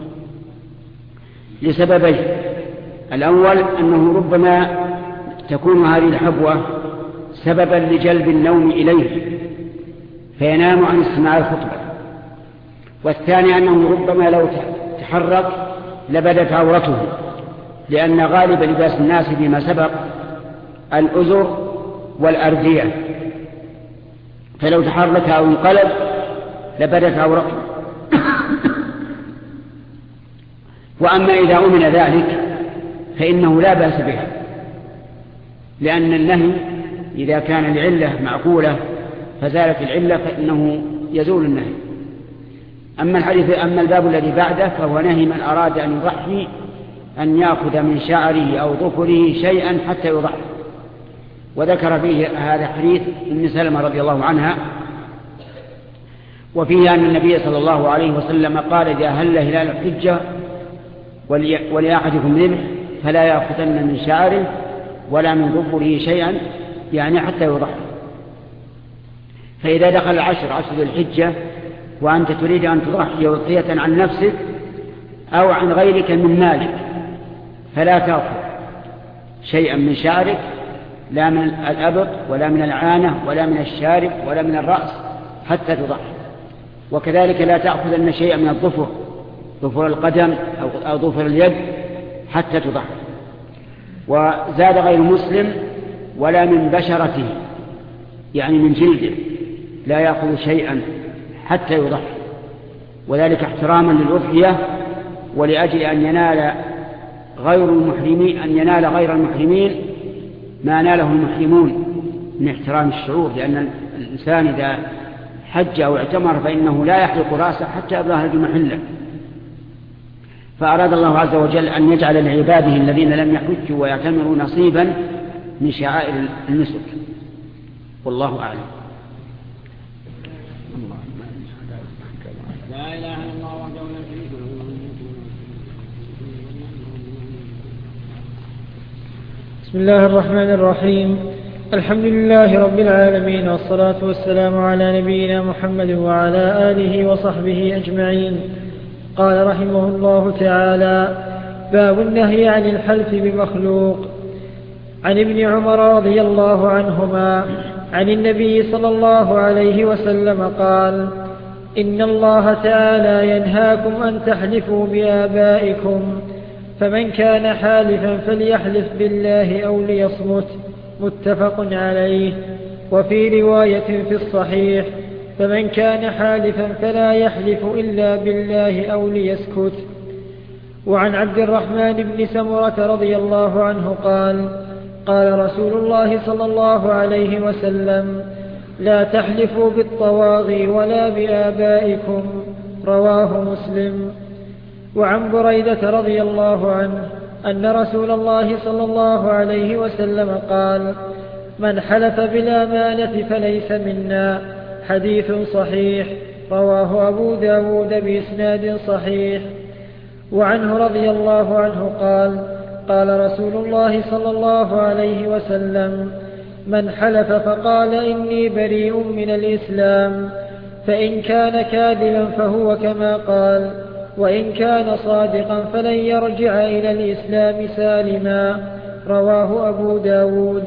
لسببين: الأول أنه ربما تكون هذه الحبوة سببا لجلب النوم إليه فينام عن استماع الخطبة، والثاني أنه ربما لو تحرك لبدت عورته، لأن غالب لباس الناس فيما سبق الأزر والأردية، فلو تحرك أو انقلب لبدت عورته. وأما إذا أمن ذلك فإنه لا بأس بها، لأن النهي إذا كان العلة معقولة فزالت العلة فإنه يزول النهي. أما الباب الذي بعده فهو نهي من أراد أن يضحي أن يأخذ من شعره أو ظفره شيئا حتى يضحي، وذكر فيه هذا حديث أم سلمة رضي الله عنها، وفيه أن النبي صلى الله عليه وسلم قال: إذا هل هلال الحجة ولأحدكم ذبح فلا يأخذن من شعره ولا من ظفره شيئا، يعني حتى يضحي. فإذا دخل عشر ذي الحجة وأنت تريد أن تضحي وصية عن نفسك أو عن غيرك من مالك فلا تأخذ شيئا من شعرك، لا من الأبط ولا من العانة ولا من الشارب ولا من الرأس حتى تضحي. وكذلك لا تأخذن شيئا من الظفر، ظفر القدم أو ظفر اليد حتى تضحي. وزاد غير مسلم: ولا من بشرته، يعني من جلده لا يأخذ شيئا حتى يضحي، وذلك احتراما للأضحية ولأجل أن ينال غير المحرمين ما ناله المحرمون من احترام الشعور، لأن الإنسان إذا حج أو اعتمر فإنه لا يحلق رأسه حتى يبلغ المحلة. فأراد الله عز وجل أن يجعل لعباده الذين لم يحجوا ويعتمروا نصيبا من شعائر النسك، والله أعلم. لا إله إلا الله وحده لا شريك له. بسم الله الرحمن الرحيم. الحمد لله رب العالمين، والصلاة والسلام على نبينا محمد وعلى آله وصحبه أجمعين. قال رحمه الله تعالى: باب النهي عن الحلف بمخلوق. عن ابن عمر رضي الله عنهما عن النبي صلى الله عليه وسلم قال: إن الله تعالى ينهاكم أن تحلفوا بآبائكم، فمن كان حالفا فليحلف بالله أو ليصمت. متفق عليه. وفي رواية في الصحيح: فمن كان حالفا فلا يحلف إلا بالله أو ليسكت. وعن عبد الرحمن بن سمرة رضي الله عنه قال: قال رسول الله صلى الله عليه وسلم: لا تحلفوا بالطواغي ولا بآبائكم. رواه مسلم. وعن بريدة رضي الله عنه أن رسول الله صلى الله عليه وسلم قال: من حلف بالأمانة فليس منا. حديث صحيح. رواه أبو داود بإسناد صحيح. وعنه رضي الله عنه قال: قال رسول الله صلى الله عليه وسلم: من حلف فقال إني بريء من الإسلام، فإن كان كاذبا فهو كما قال، وإن كان صادقا فلن يرجع إلى الإسلام سالما. رواه أبو داود.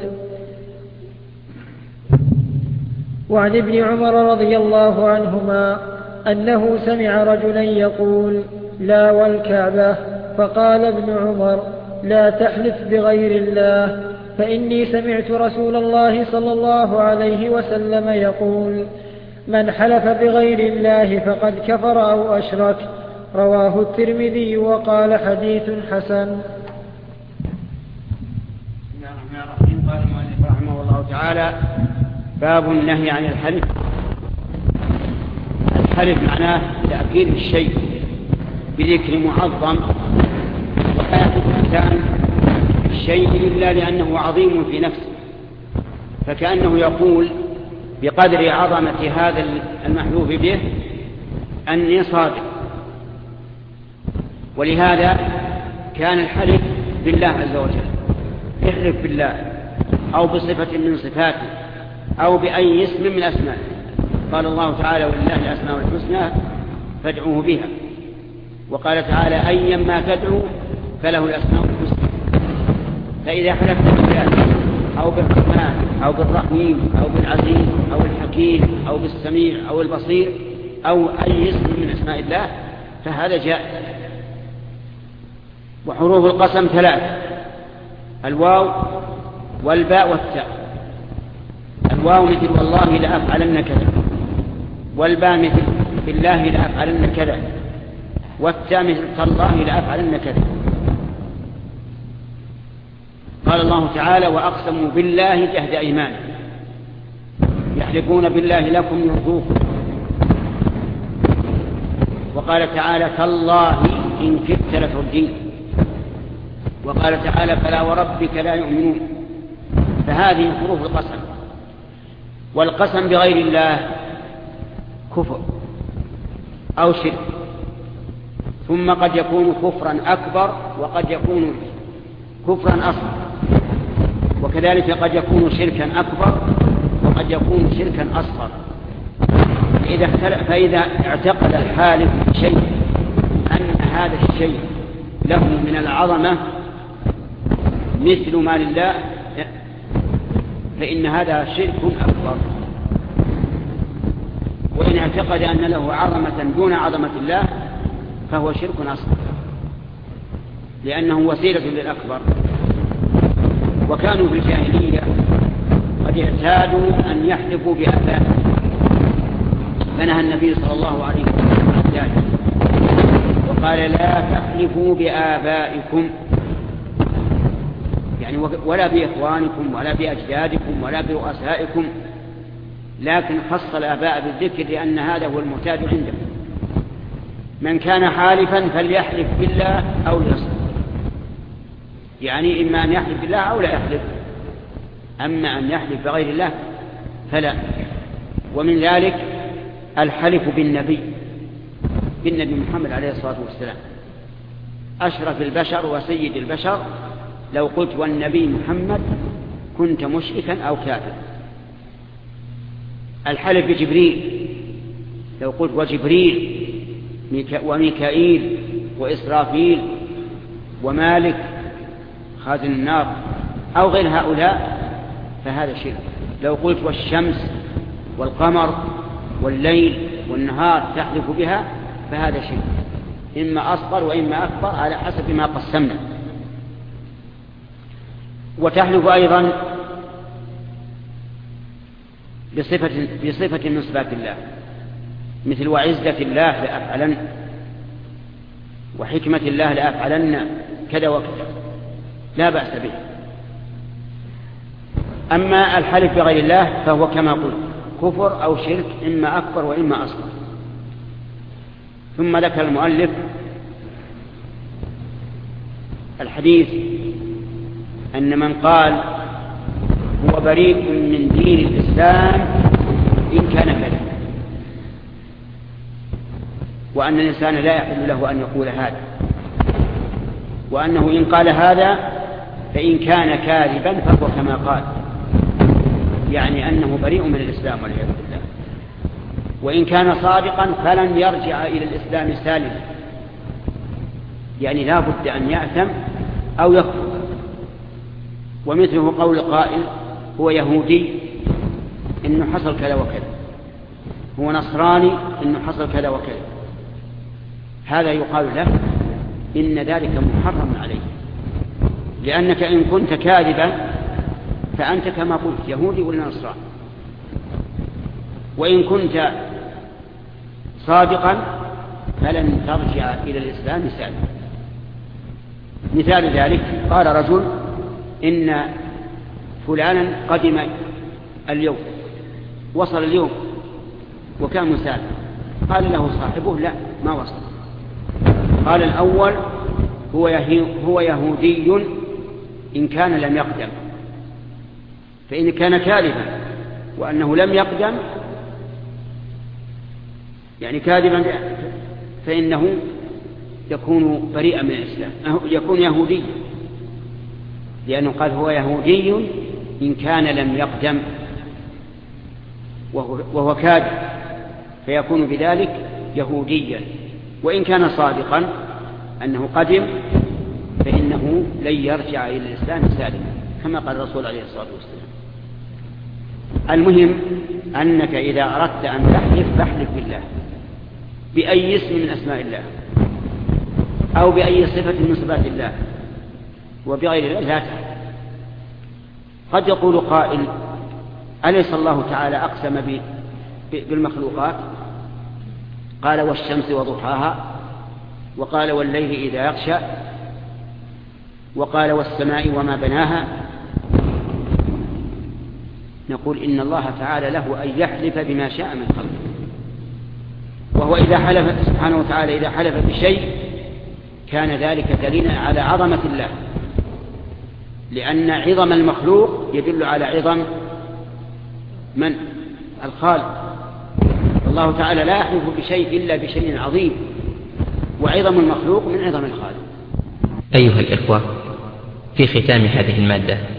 وعن ابن عمر رضي الله عنهما أنه سمع رجلا يقول: لا والكعبة، فقال ابن عمر: لا تحلف بغير الله، فإني سمعت رسول الله صلى الله عليه وسلم يقول: من حلف بغير الله فقد كفر أو أشرك. رواه الترمذي وقال: حديث حسن. بسم الله الرحمن الرحيم. قال المؤلف رحمه الله تعالى: باب النهي عن الحلف. الحلف معناه تأكيد الشيء بذكر معظم، ولا يحلف الإنسان الشيء إلا لأنه عظيم في نفسه، فكأنه يقول بقدر عظمة هذا المحلوف به أني صادق. ولهذا كان الحلف بالله عز وجل، يحلف بالله أو بصفة من صفاته أو بأي اسم من أسمائه. قال الله تعالى: ولله الأسماء الحسنى فادعوه بها. وقال تعالى: أيما تدعو فله الأسماء الحسنى. فإذا حلفت بالله أو بالرحمن أو بالرحيم أو بالعزيز أو الحكيم أو بالسميع أو البصير أو أي اسم من أسماء الله فهذا جائز. وحروف القسم 3: الواو والباء والتاء. الواو مثل والله لأفعلن كذا، والباء مثل بالله لأفعلن كذا، والتاء مثل تالله لأفعلن كذا. قال الله تعالى: وأقسموا بالله جهد أيمانهم يحلفون بالله لكم يرضوكم. وقال تعالى: تالله إن كدت لتردين. وقال تعالى: فلا وربك لا يؤمنون. فهذه حروف القسم. والقسم بغير الله كفر أو شرك، ثم قد يكون كفرا أكبر وقد يكون كفرا أصغر، وكذلك قد يكون شركا أكبر وقد يكون شركا أصغر. فإذا اعتقد الحالف شيء أن هذا الشيء له من العظمة مثل ما لله فإن هذا شرك أكبر. وإن اعتقد أن له عظمة دون عظمة الله فهو شرك أصغر، لأنه وسيلة للأكبر. وكانوا في الجاهلية قد اعتادوا أن يحلفوا بآبائهم، فنهى النبي صلى الله عليه وسلم عن ذلك وقال: لا تحلفوا بآبائكم، يعني ولا بإخوانكم ولا بأجدادكم ولا برؤسائكم، لكن خص الآباء بالذكر لأن هذا هو المعتاد عندهم. من كان حالفا فليحلف بالله أو ليصمت، يعني إما أن يحلف بالله أو لا يحلف، أما أن يحلف بغير الله فلا. ومن ذلك الحلف بالنبي محمد عليه الصلاة والسلام، أشرف البشر وسيد البشر. لو قلت والنبي محمد كنت مشركا أو كافرا. الحلف بجبريل، لو قلت وجبريل وميكائيل وإسرافيل ومالك خازن النار أو غير هؤلاء فهذا شرك. لو قلت والشمس والقمر والليل والنهار تحلف بها فهذا شرك، إما أصغر وإما أكبر على حسب ما قسمنا. وتحلف أيضا بصفة من صفات الله، مثل وعزة الله لأفعلن، وحكمة الله لأفعلن كذا وكذا، لا بأس به. أما الحلف بغير الله فهو كما قلت كفر أو شرك، إما أكبر وإما أصغر. ثم ذكر المؤلف الحديث أن من قال هو بريء من دين الإسلام إن كان كذا، وأن الإنسان لا يحل له أن يقول هذا، وأنه إن قال هذا فإن كان كاذبا فهو كما قال، يعني أنه بريء من الإسلام والعياذ بالله. وإن كان صادقا فلن يرجع إلى الإسلام سالما، يعني لا بد أن يأثم أو يكفر. ومثله قول قائل هو يهودي إنه حصل كذا وكذا، هو نصراني إنه حصل كذا وكذا، هذا يقال له إن ذلك محرم عليه، لأنك إن كنت كاذبا فأنت كما قلت يهودي ولا نصراني، وإن كنت صادقا فلن ترجع إلى الإسلام سالما. مثال ذلك قال رجل إن فلانا قدم اليوم، وصل اليوم وكان مسافر. قال له صاحبه لا ما وصل. قال الأول هو يهودي إن كان لم يقدم، فإن كان كاذبا وأنه لم يقدم يعني كاذبا فإنه يكون بريئا من الإسلام، يكون يهوديا، لأنه قال هو يهودي إن كان لم يقدم، وهو كاذب فيكون بذلك يهوديا. وإن كان صادقا أنه قدم فإنه لن يرجع إلى الإسلام سالما، كما قال الرسول عليه الصلاة والسلام. المهم أنك إذا أردت أن تحلف فاحلف بالله بأي اسم من أسماء الله أو بأي صفة من صفات الله، وبغير الله لا تحلف. قد يقول قائل: أليس الله تعالى أقسم بالمخلوقات؟ قال: والشمس وضحاها، وقال: والليل إذا يغشى، وقال: والسماء وما بناها. نقول إن الله تعالى له أن يحلف بما شاء من خلقه، وهو إذا حلف سبحانه وتعالى إذا حلف بشيء كان ذلك دليلا على عظمة الله، لأن عظم المخلوق يدل على عظم من؟ الخالق. الله تعالى لا يحلف بشيء إلا بشيء عظيم، وعظم المخلوق من عظم الخالق. أيها الإخوة، في ختام هذه المادة